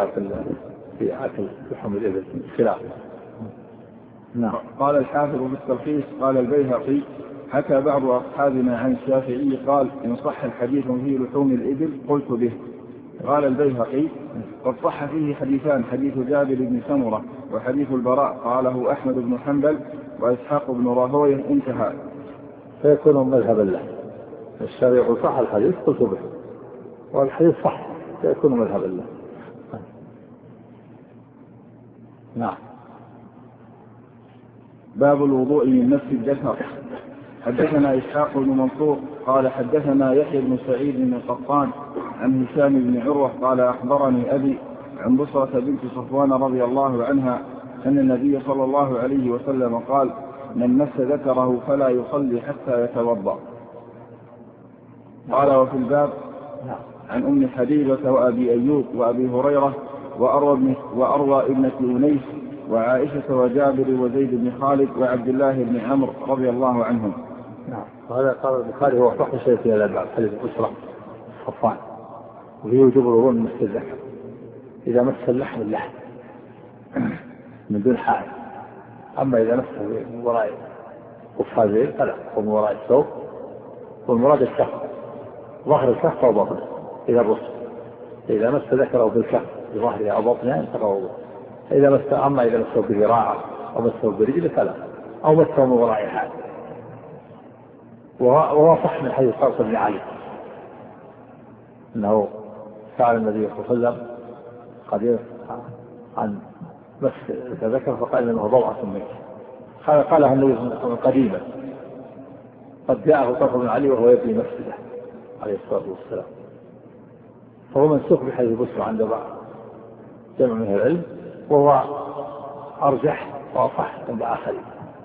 في أكل لحوم الإبل خلاف. نعم. قال الحافظ في التلخيص قال البيهقي حكى بعض أصحابنا عن الشافعي قال إن صح الحديث في لحوم الإبل قلت به. قال البيهقي قد صح فيه حديثان، حديث جابر بن سمرة وحديث البراء قاله أحمد بن حنبل وإسحاق بن راهويه. انتهى. فيكون مذهبا له. الشافعي صح الحديث قلت به، والحديث صح فيكون مذهبا له. نعم. باب الوضوء من نفس الذكر. حدثنا إسحاق بن منصور قال حدثنا يحيى بن سعيد بن القطان عن هشام بن عروة قال أخبرني أبي عن بصرة بنت صفوان رضي الله عنها أن النبي صلى الله عليه وسلم قال من مس ذكره فلا يصلي حتى يتوضأ. قال وفي الباب عن أم حبيبة وأبي أيوب وأبي هريرة وأروى, وأروى ابنة أنيس وعائشة وجابر وزيد بن خالد وعبد الله بن عمرو رضي الله عنهم. نعم. وهذا قال البخاري هو فقه شيء في الألباب حديث بصرة صفوان، وفيه وجوب الوضوء من مس الذكر إذا مس اللحم اللحم من دون حائل. أما إذا مسه من وراء قفازين فلا، ومن وراء الثوب، والمراد الكف ظهر الكف أو بطنه إذا الرسل. إذا مس ذكره بالكف بظهرها أو بطنها انتقى وضوء. إذا مس أما إذا مسه بذراعه أو مسه برجله فلا، أو مسه من وراء حال. وهو صح من حديث طلق بن علي أنه سأل النبي صلى الله عليه وسلم قدير عن مس ذكر فقال إنه ضوعة منك. قالها النبي صلى الله عليه وسلم قديما، قد جاءه طلق بن علي وهو يبني مسجده عليه الصلاة والسلام، فهو منسوخ بحديث بسر عند بعض جمع من العلم، وهو أرجح وأصح عند آخرين.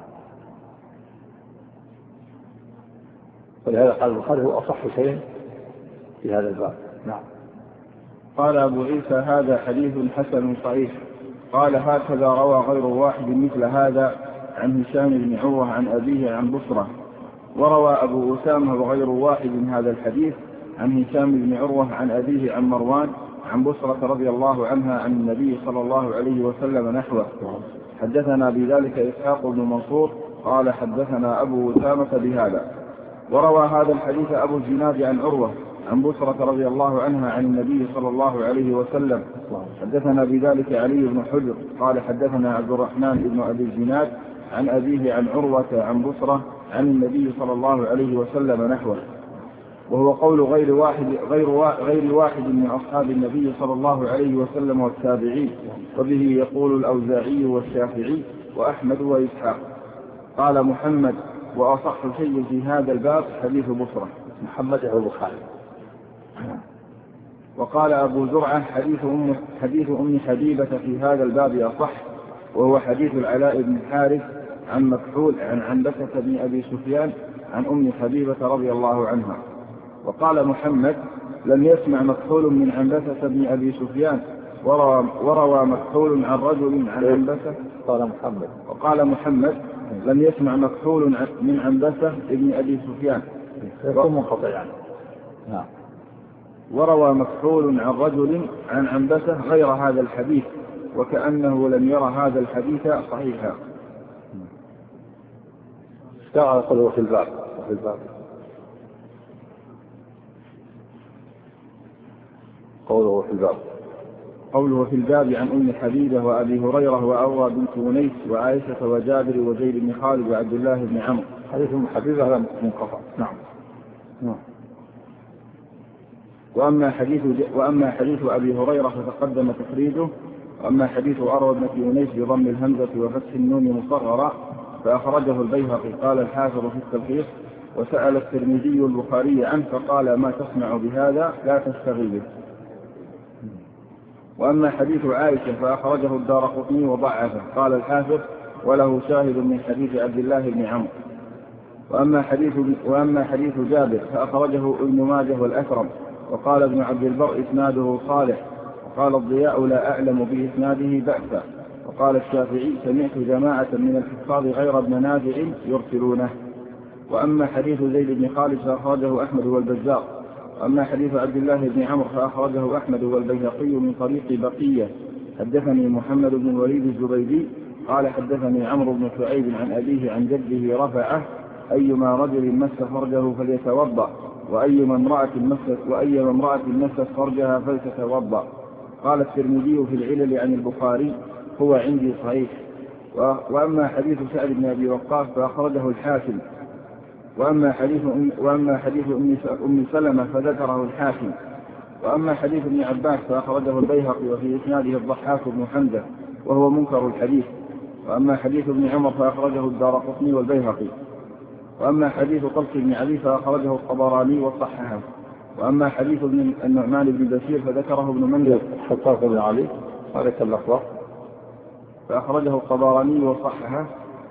ولهذا قال البخاري هو أصح شيء في هذا الباب. نعم. قال أبو عيسى هذا حديث حسن صحيح. قال هكذا روى غير واحد مثل هذا عن هشام بن عروة عن أبيه عن بصرة. وروى أبو أسامة وغير واحد من هذا الحديث عن هشام بن عروة عن أبيه عن مروان عن بصرة رضي الله عنها عن النبي صلى الله عليه وسلم نحوه. حدثنا بذلك إسحاق بن منصور قال حدثنا أبو أسامة بهذا. وروى هذا الحديث أبو الزناد عن عروة عن بصرة رضي الله عنها عن النبي صلى الله عليه وسلم. حدثنا بذلك علي بن حجر قال حدثنا عبد الرحمن بن أبي الزناد عن أبيه عن عروة عن بصرة عن النبي صلى الله عليه وسلم نحوه، وهو قول غير واحد, غير غير واحد من أصحاب النبي صلى الله عليه وسلم والتابعين، وبه يقول الأوزاعي والشافعي وأحمد وإسحاق. قال محمد وأصح شيء في هذا الباب حديث بصرة. محمد بن البخاري. وقال أبو زرعة حديث أم, حديث أم حبيبة في هذا الباب أصح، وهو حديث العلاء بن الحارث عن مكحول عن عنبسة بن أبي سفيان عن أم حبيبة رضي الله عنها. وقال محمد لم يسمع مكحول من عنبسة بن أبي سفيان، وروى, وروى مكحول عن رجل عن عنبسة. قال محمد وقال محمد لم يسمع مكحول من عنبسة بن أبي سفيان. يكون منقطع يعني. نعم. وروى مكحول عن رجل عن عنبسة غير هذا الحديث، وكأنه لم يرى هذا الحديث صحيحا. اشتغل قوله في الباب وفي الباب قوله في الباب قوله في الباب عن أم حبيبة وأبي هريرة وأروى بنت ونيس وعائشة وجابر وزيد بن خالد وعبد الله بن عمرو. حديث أم حبيبة هذا منقطع. نعم. نعم. وأما حديث وأما حديث أبي هريرة فتقدم تخريجه. وأما حديث أروى بنت ونيس بضم الهمزة وفتح النون مصغرا فأخرجه البيهقي. قال الحافظ في التلخيص وسأل الترمذي البخاري عنه فقال ما تصنع بهذا لا تشتغل به. وأما حديث عائشة فأخرجه الدارقطني وضعفه. قال الحافظ وله شاهد من حديث عبد الله بن عمرو. وأما حديث وأما حديث جابر فأخرجه ابن ماجه والأكرم. وقال ابن عبد البر إسناده صالح. وقال الضياء لا أعلم بإسناده بأسا. وقال الشافعي سمعت جماعة من الحفاظ غير ابن نافع يرسلونه. وأما حديث زيد بن خالد فأخرجه أحمد والبزار. وأما حديث عبد الله بن عمرو فأخرجه أحمد والبيهقي من طريق بقية. حدثني محمد بن الوليد الزبيدي قال حدثني عمرو بن شعيب عن أبيه عن جده رفعه أيما رجل مس فرجه فليتوضأ وأيما امرأة مست وأيما امرأة مست فرجها فلتتوضأ. قال الترمذي في العلل عن البخاري هو عندي صحيح. وأما حديث سعد بن أبي وقاص فأخرجه الحاكم. وأما حديث أم, وأما حديث أم, أم سلمة فذكره الحاكم. وأما حديث ابن عباس فأخرجه البيهقي وفي إسناده الضحاك بن حمزة وهو منكر الحديث. وأما حديث ابن عمر فأخرجه الدارقطني والبيهقي. وأما حديث طلق بن علي فأخرجه الطبراني وصححه. وأما حديث ابن النعمان بن بشير فذكره ابن منذر. طلق بن علي هذا اللفظ فأخرجه الطبراني وصححه.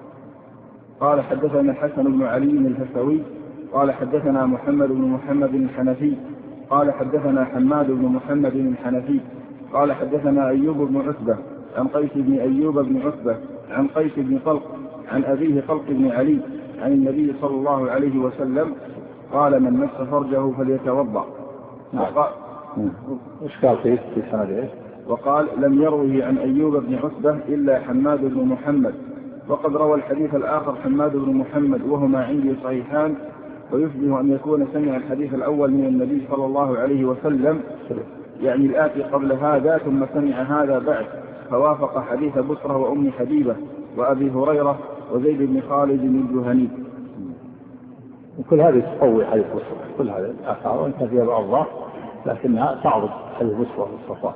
قال حدثنا الحسن بن علي الفسوي قال حدثنا محمد بن محمد الحنفي قال حدثنا حماد بن محمد الحنفي قال حدثنا أيوب بن عتبة عن قيس بن أيوب بن عتبة عن قيس بن طلق عن أبيه طلق بن علي عن النبي صلى الله عليه وسلم قال من مس فرجه فليتوضأ. وقال ايش قال في في سنده؟ وقال لم يروه عن أيوب بن عتبة إلا حماد بن محمد. وقد روى الحديث الآخر حماد بن محمد وهما عندي صحيحان، ويشبه أن يكون سمع الحديث الأول من النبي صلى الله عليه وسلم يعني الآتي قبل هذا ثم سمع هذا بعد، فوافق حديث بصرة وأم حبيبة وأبي هريرة وزيد بن خالد الجهني. وكل هذه تقوي حديث بصرة، كل هذه الآثار وإن كان فيها بعض الضعف لكنها تعرض حديث بصرة والصفاء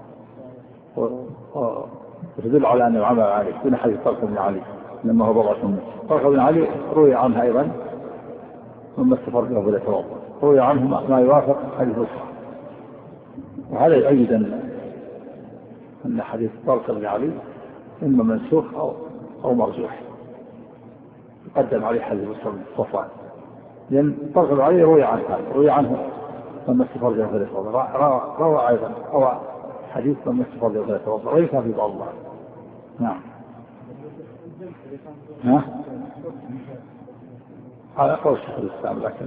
وتدل على أنه عمل عليه دون حديث طلق بن علي لما هو بضعة منه. طلق بن علي روي عنها أيضا ثم استفرد له بلا توضأ، روي عنه ما يوافق حديث بصرة، وهذا يؤيد أن حديث طلق بن علي إما منسوخ أو أو مرجوح يقدم عليه حديث بصرة الصفاء، لأن طلق بن علي روي عنه روي عنه ثم استفرد له بلا توضأ، روى أيضا روى حديث ثم استفرد له بلا توضأ وليس في بعض الله. نعم. ها؟ على قول شيخ الإسلام لكن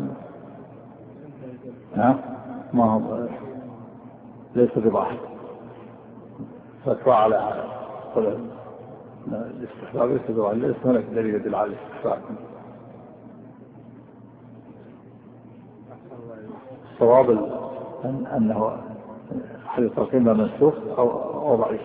ها ما هو ليس بضاحك فتوى على قول الاستحباب ليس بضاحك، ليس هناك دليل يدل على الاستحباب. الصواب أن أنه حديث القمة منسوخ أو أو ضعيف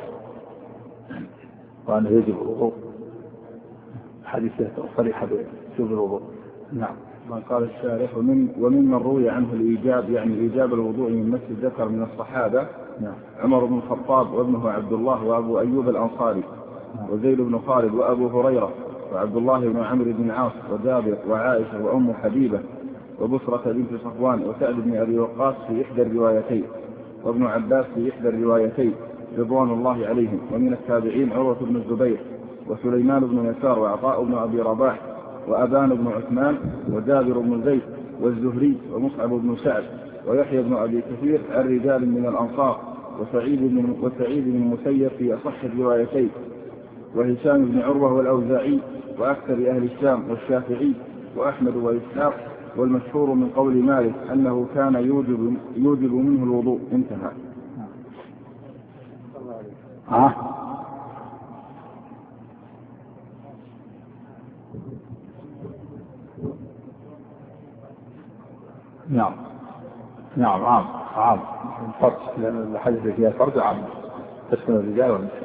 وأنه يجب الوضوء، حديثه صريحة بوجوب الوضوء. نعم. ما قال الشارح ومن وممن روي عنه الإيجاب يعني إيجاب الوضوء من مس الذكر من الصحابة نعم. عمر بن الخطاب وابنه عبد الله وأبو أيوب الأنصاري نعم. وزيد بن خالد وأبو هريرة وعبد الله بن عمرو بن العاص وجابر وعائشة وأم حبيبة وبصرة بنت صفوان وسعد بن أبي وقاص في إحدى الروايتين وابن عباس في إحدى الروايتين رضوان الله عليهم. ومن التابعين عروة بن الزبير وسليمان بن يسار وعطاء بن أبي رباح وأبان بن عثمان وجابر بن زيد والزهري ومصعب بن سعد ويحيى بن أبي كثير عن رجال من الأنصار وسعيد بن وسعيد بن المسيب في أصح الروايتين وهشام بن عروة والأوزاعي وأكثر أهل الشام والشافعي وأحمد وإسحاق. والمشهور من قول مالك أنه كان يوجب, يوجب منه الوضوء. انتهى. آه. نعم نعم عام عام فرد، لأن الحديث فيها فرد عام تشمل الرجال والنساء.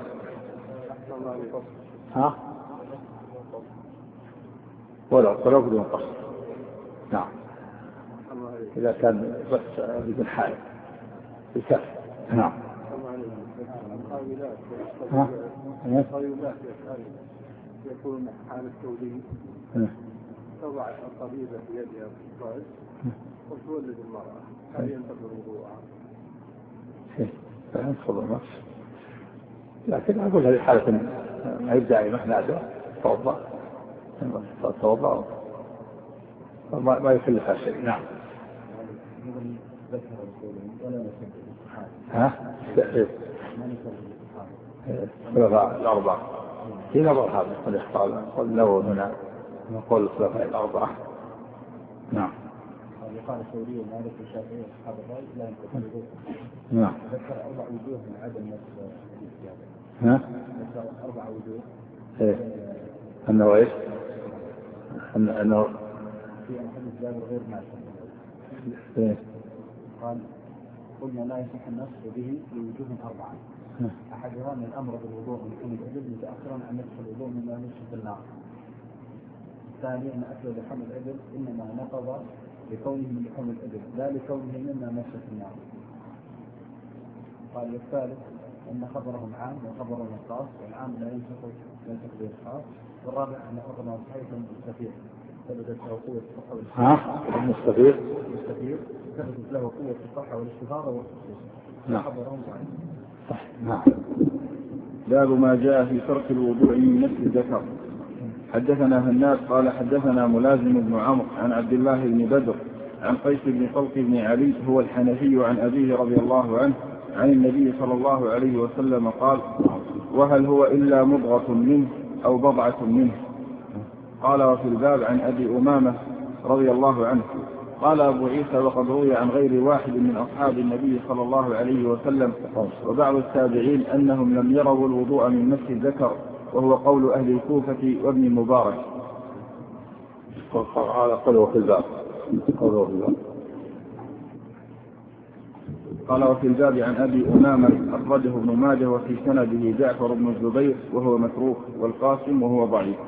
ها ولو ولو بدون قصد. نعم إذا كان بس بدون حال بكف. نعم. ها يكون حال التوليد تضع الطبيبة في يدها في الطائف وتولد المرأة هل ينتظر وضوءها؟ لا ينتظر نفسه، لكن أقول هذه حالة ما يبدأ محناده توضأ توضأ ما ما يكلفها شيء. نعم. ها؟ الخلفاء الأربعة في نظر هذا قد يختار والنووي هنا نقول الخلفاء الأربعة. نعم. قال الثوري ومالك والشافعي واصحاب الراي لا ينقض الوضوء. نعم. ذكر اربع وجوه من عدم نفس الاستجابه. ها؟ ذكر اربع وجوه. ايه. انه ايش؟ ان انه في حديث جابر غير نافع. ايه. قال قلنا لا يصح النص به لوجوه اربعه. احدها ان الامر بالوضوء من كل الابل متاخرا عن نفس الوضوء مما يمس في النار. الثاني ان اكل لحم الابل انما نقض لكونه من لحوم الإبل لا لكونه مما مس في النار. قال والثالث أن خبرهم عام وخبرهم خاص، والعام لا ينسخ ينسخ به الخاص. والرابع أن خبرهم صحيح مستفيد ثبتت له قوة الصحة والاستفاضة. ها؟ مستفيد. مستفيد ثبتت له قوة الصحة والاستفاضة والخصوص. نعم. خبرهم ضعيف. صح. نعم. باب ما جاء في ترك الوضوء من نفس الذكر. حدثنا هناد قال حدثنا ملازم بن عمرو عن عبد الله بن بدر عن قيس بن طلق بن علي هو الحنفي عن أبيه رضي الله عنه عن النبي صلى الله عليه وسلم قال وهل هو إلا مضغة منه أو بضعة منه. قال وفي الباب عن أبي أمامة رضي الله عنه قال أبو عيسى وقد روي عن غير واحد من أصحاب النبي صلى الله عليه وسلم وبعض التابعين أنهم لم يروا الوضوء من نفس الذكر وهو قول أهل الكوفة وابن المبارك. قال قوله في الباب قوله في الباب قال وفي الباب عن أبي أمامة أخرجه ابن ماجه وفي سنده جعفر بن الزبير وهو متروك والقاسم وهو ضعيف.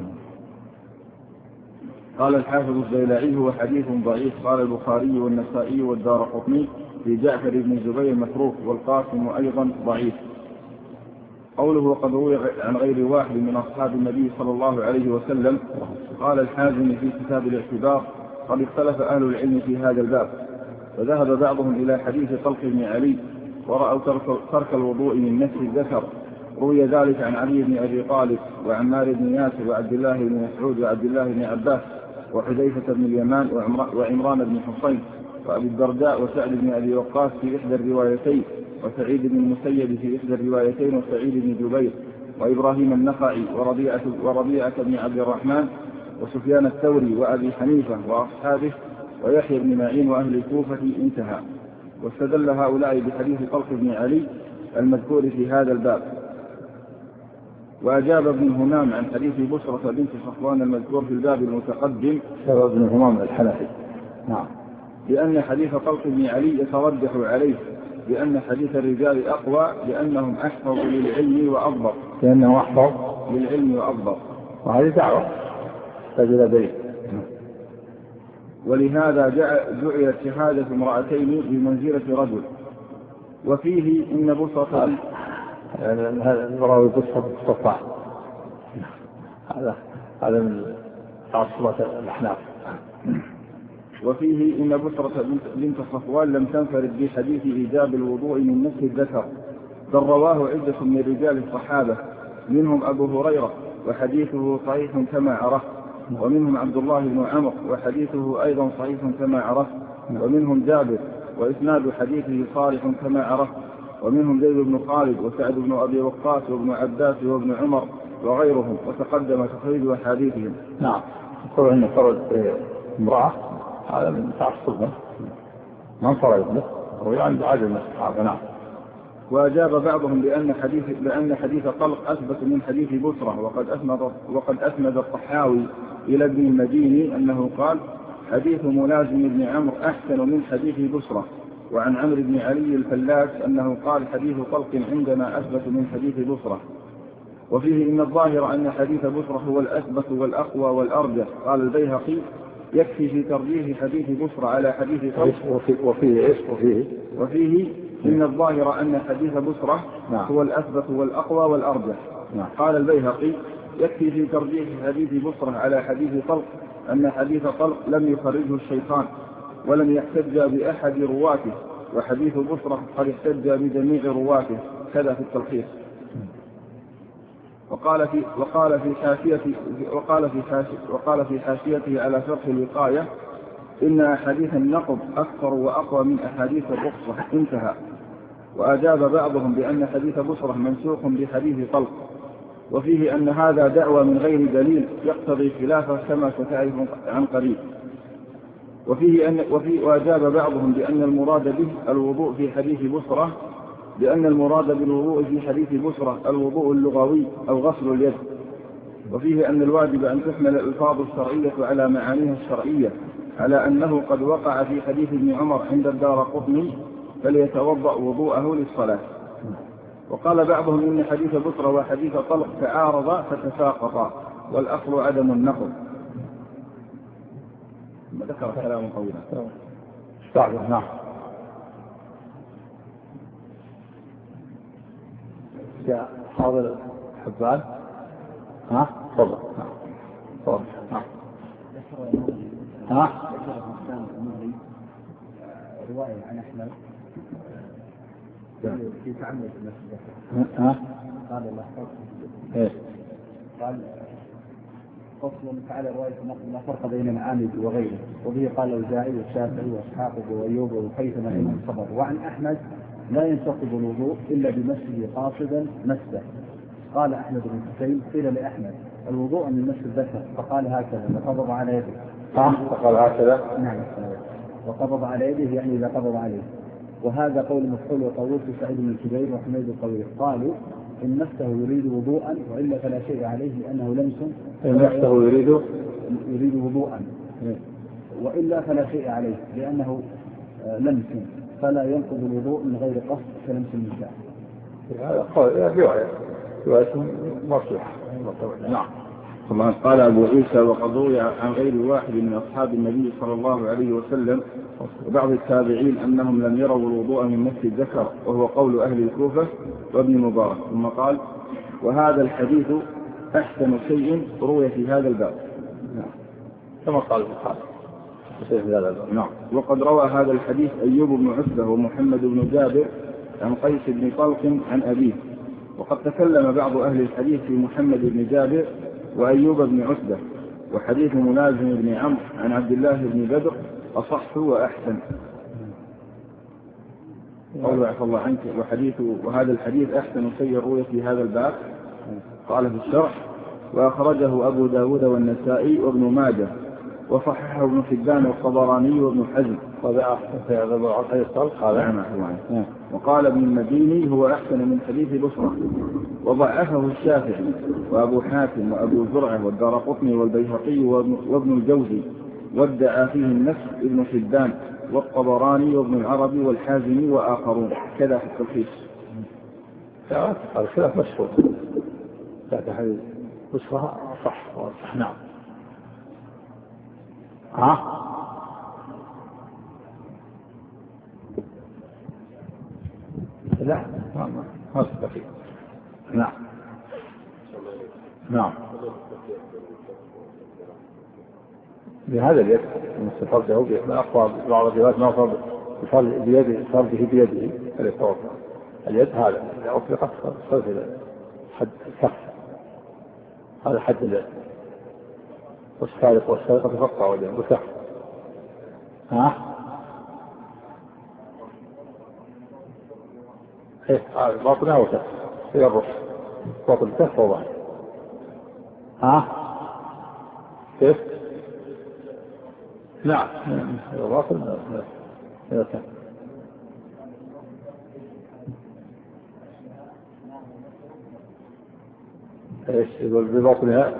قال الحافظ الزيلعي هو حديث ضعيف. قال البخاري والنسائي والدارقطني في جعفر بن الزبير متروك والقاسم أيضا ضعيف. قوله وقد روي عن غير واحد من أصحاب النبي صلى الله عليه وسلم. قال الحازم في كتاب الاعتبار قد اختلف أهل العلم في هذا الباب، فذهب بعضهم إلى حديث طلق بن علي ورأوا ترك الوضوء من نفس الذكر. روي ذلك عن علي بن أبي طالب وعمار بن ياسر وعبد الله بن مسعود وعبد الله بن عباس وحذيفة بن اليمان وعمران بن حصين وأبي الدرداء وسعد بن أبي وقاص في إحدى الروايتين، وسعيد بن المسيب في إحدى الروايتين، وسعيد بن جبير وإبراهيم النخعي وربيعة, وربيعة بن عبد الرحمن وسفيان الثوري وأبي حنيفة وأصحابه ويحيى بن معين وأهل الكوفة. انتهى. واستدل هؤلاء بحديث طلق بن علي المذكور في هذا الباب. وأجاب ابن همام عن حديث بشرة بنت صفوان المذكور في الباب المتقدم ابن همام الحنفي نعم لأن حديث طلق بن علي يترجح عليه لأن حديث الرجال أقوى لأنهم أحفظ للعلم وأضبط لأنهم أحفظ للعلم وأضبط وهذه دعوة تجد به. ولهذا جعلت شهادة امرأتين بمنزلة رجل. وفيه إن بصرة هذا المراوي بصرة الصفاء هذا هذا من تعصبات الأحناف. وفيه إن بصرة بنت صفوان لم تنفرد بحديث إيجاب الوضوء من نفس الذكر، بل رواه عدة من رجال الصحابة منهم أبو هريرة وحديثه صحيح كما عرفت، ومنهم عبد الله بن عمرو وحديثه أيضا صحيح كما عرفت، ومنهم جابر وإسناد حديثه صالح كما عرفت، ومنهم زيد بن خالد وسعد بن أبي وقاص وابن عباس وابن عمر وغيرهم، وتقدم تخريج أحاديثهم. نعم. يقول أن فرد امرأة هذا من تعصبه من فرد له هو عند عدد من الصحابة. نعم. وأجاب بعضهم بأن حديث بأن حديث طلق أثبت من حديث بصرة، وقد أسند وقد أسند الطحاوي إلى ابن المديني أنه قال حديث ملازم بن عمرو أحسن من حديث بصرة. وعن عمرو بن علي الفلاس أنه قال حديث طلق عندنا أثبت من حديث بصرة. وفيه إن الظاهر أن حديث بصرة هو الأثبت والأقوى والأرجح. قال البيهقي يكفي في ترجيح حديث بصرة على حديث طلق. وفيه إيش وفيه وفيه إن الظاهر أن حديث بصرة نعم. هو الأثبت والأقوى والأرجح. نعم. قال البيهقي يكفي في ترجيح حديث بصرة على حديث طلق أن حديث طلق لم يخرجه الشيطان ولم يحتج بأحد رواته، وحديث بصرة قد احتج بجميع رواته، كذا في التلخيص. وقال في وقال في حاشيته وقال في حاشيته وقال في حاشيته على شرح الوقاية إن أحاديث النقض أكثر وأقوى من أحاديث الرخصة. انتهى. وأجاب بعضهم بأن حديث بصرة منسوخ بحديث طلق، وفيه أن هذا دعوى من غير دليل يقتضي خلافه كما ستعرف عن قريب. وفيه أن وفي وأجاب بعضهم بأن المراد به الوضوء في حديث بصرة لأن المراد بالوضوء في حديث بصرة الوضوء اللغوي أو غسل اليد. وفيه أن الواجب أن تحمل الألفاظ الشرعية على معانيها الشرعية، على أنه قد وقع في حديث ابن عمر عند الدارقطني فليتوضأ وضوءه للصلاة. وقال بعضهم إن حديث بصرة وحديث طلق تعارضا فتساقطا والأصل عدم النقض. ذكر كلام طويلا. استعجل. نعم. يا حاضر حبان. ها تفضل. تفضل. ها رواية عن أحمد في تعمد المسجد. ها قال الله إيه قال فصل تعالى رواية النقل لا فرق بين العامد وغيره، وبه قال الأوزاعي والشافعي وإسحاق وأيوب وحيثما إمام الصبر. وعن أحمد لا ينتقض الوضوء إلا بمسه قاصدا مسه. قال أحمد بن حسين قيل لأحمد الوضوء من مس الذكر فقال هكذا وقبض على يده. فقال هكذا. نعم. وقبض على يده يعني إذا قبض عليه. وهذا قول مفعول وطاووس وسعيد بن الجبير وحميد الطويل. قالوا إن نفسه يريد وضوءا وإلا فلا شيء عليه لأنه لمس. إن نفسه يريد يريد وضوءا وإلا فلا شيء عليه لأنه لمس فلا ينقض الوضوء من غير قصد كلمس النساء. هذا قول رواية رواية مرجوحة. نعم. طبعا قال أبو عيسى وقد روي عن غير واحد من أصحاب النبي صلى الله عليه وسلم وبعض التابعين أنهم لم يروا الوضوء من مس الذكر، وهو قول أهل الكوفة وابن مبارك. ثم قال: وهذا الحديث أحسن شيء روي في هذا الباب. نعم. كما قال البخاري في هذا الباب. نعم. وقد روى هذا الحديث أيوب بن عتبة ومحمد بن جابر عن قيس بن طلق عن أبيه. وقد تكلم بعض أهل الحديث في محمد بن جابر وأيوب بن عتبة، وحديث ملازم بن عمرو عن عبد الله بن بدر أصح وأحسن. قوله عفى الله عنك وحديث وهذا الحديث أحسن شيء روي في هذا الباب. قال في الشرح: وأخرجه أبو داود والنسائي وابن ماجه، وصححه ابن حبان والطبراني وابن حزم. وقال ابن المديني: هو أحسن من حديث بصرة. وضعفه الشافعي وأبو حاتم وأبو زرعة والدارقطني والبيهقي وابن الجوزي، وادعى فيه النفس ابن حبان والطبراني وابن العربي والحازمي وآخرون، كذا في التلخيص. الخلاف مشهور، لكن حديث بصرة صح صح. نعم. ها لا ما ما استفيد. نعم نعم. بهذا اليد مستفرده من أقوى بعض الروايات ما فرض بيده فرضه بيده فليتوضأ. اليد هذا إذا أطلقت صرف إلى حد الكف، هذا حد اليد. والسارق والسارقة تفقع وجهه بكف. ها ايه هذا باطنها وكف هي الرص، باطن الكف وظهر. ها كيف؟ نعم باطن الكف. ايش يقول بباطنها؟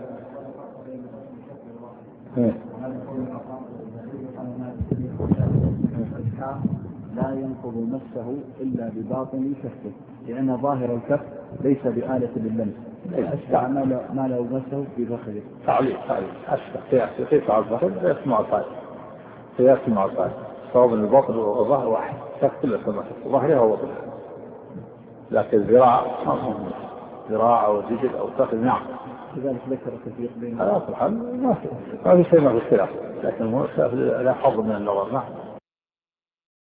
لا ينقض نفسه إلا بباطن كفه، لأن ظاهر الكف ليس بآلة لللمس، أشبع ما لو مسه في فخذه. تعليق تعليق أشبع في كيف على الظهر يسمع الفائد يسمع الفائد. صواب الباطن والظهر واحد، كف كله سمع ظهرها وباطنها، لكن الذراع ذراع أو رجل أو فخذ. نعم. لذلك ذكر كثير بين هذا سبحان ما في ما في شيء ما في اختلاف، لكن لا حظ من اللغة. نعم.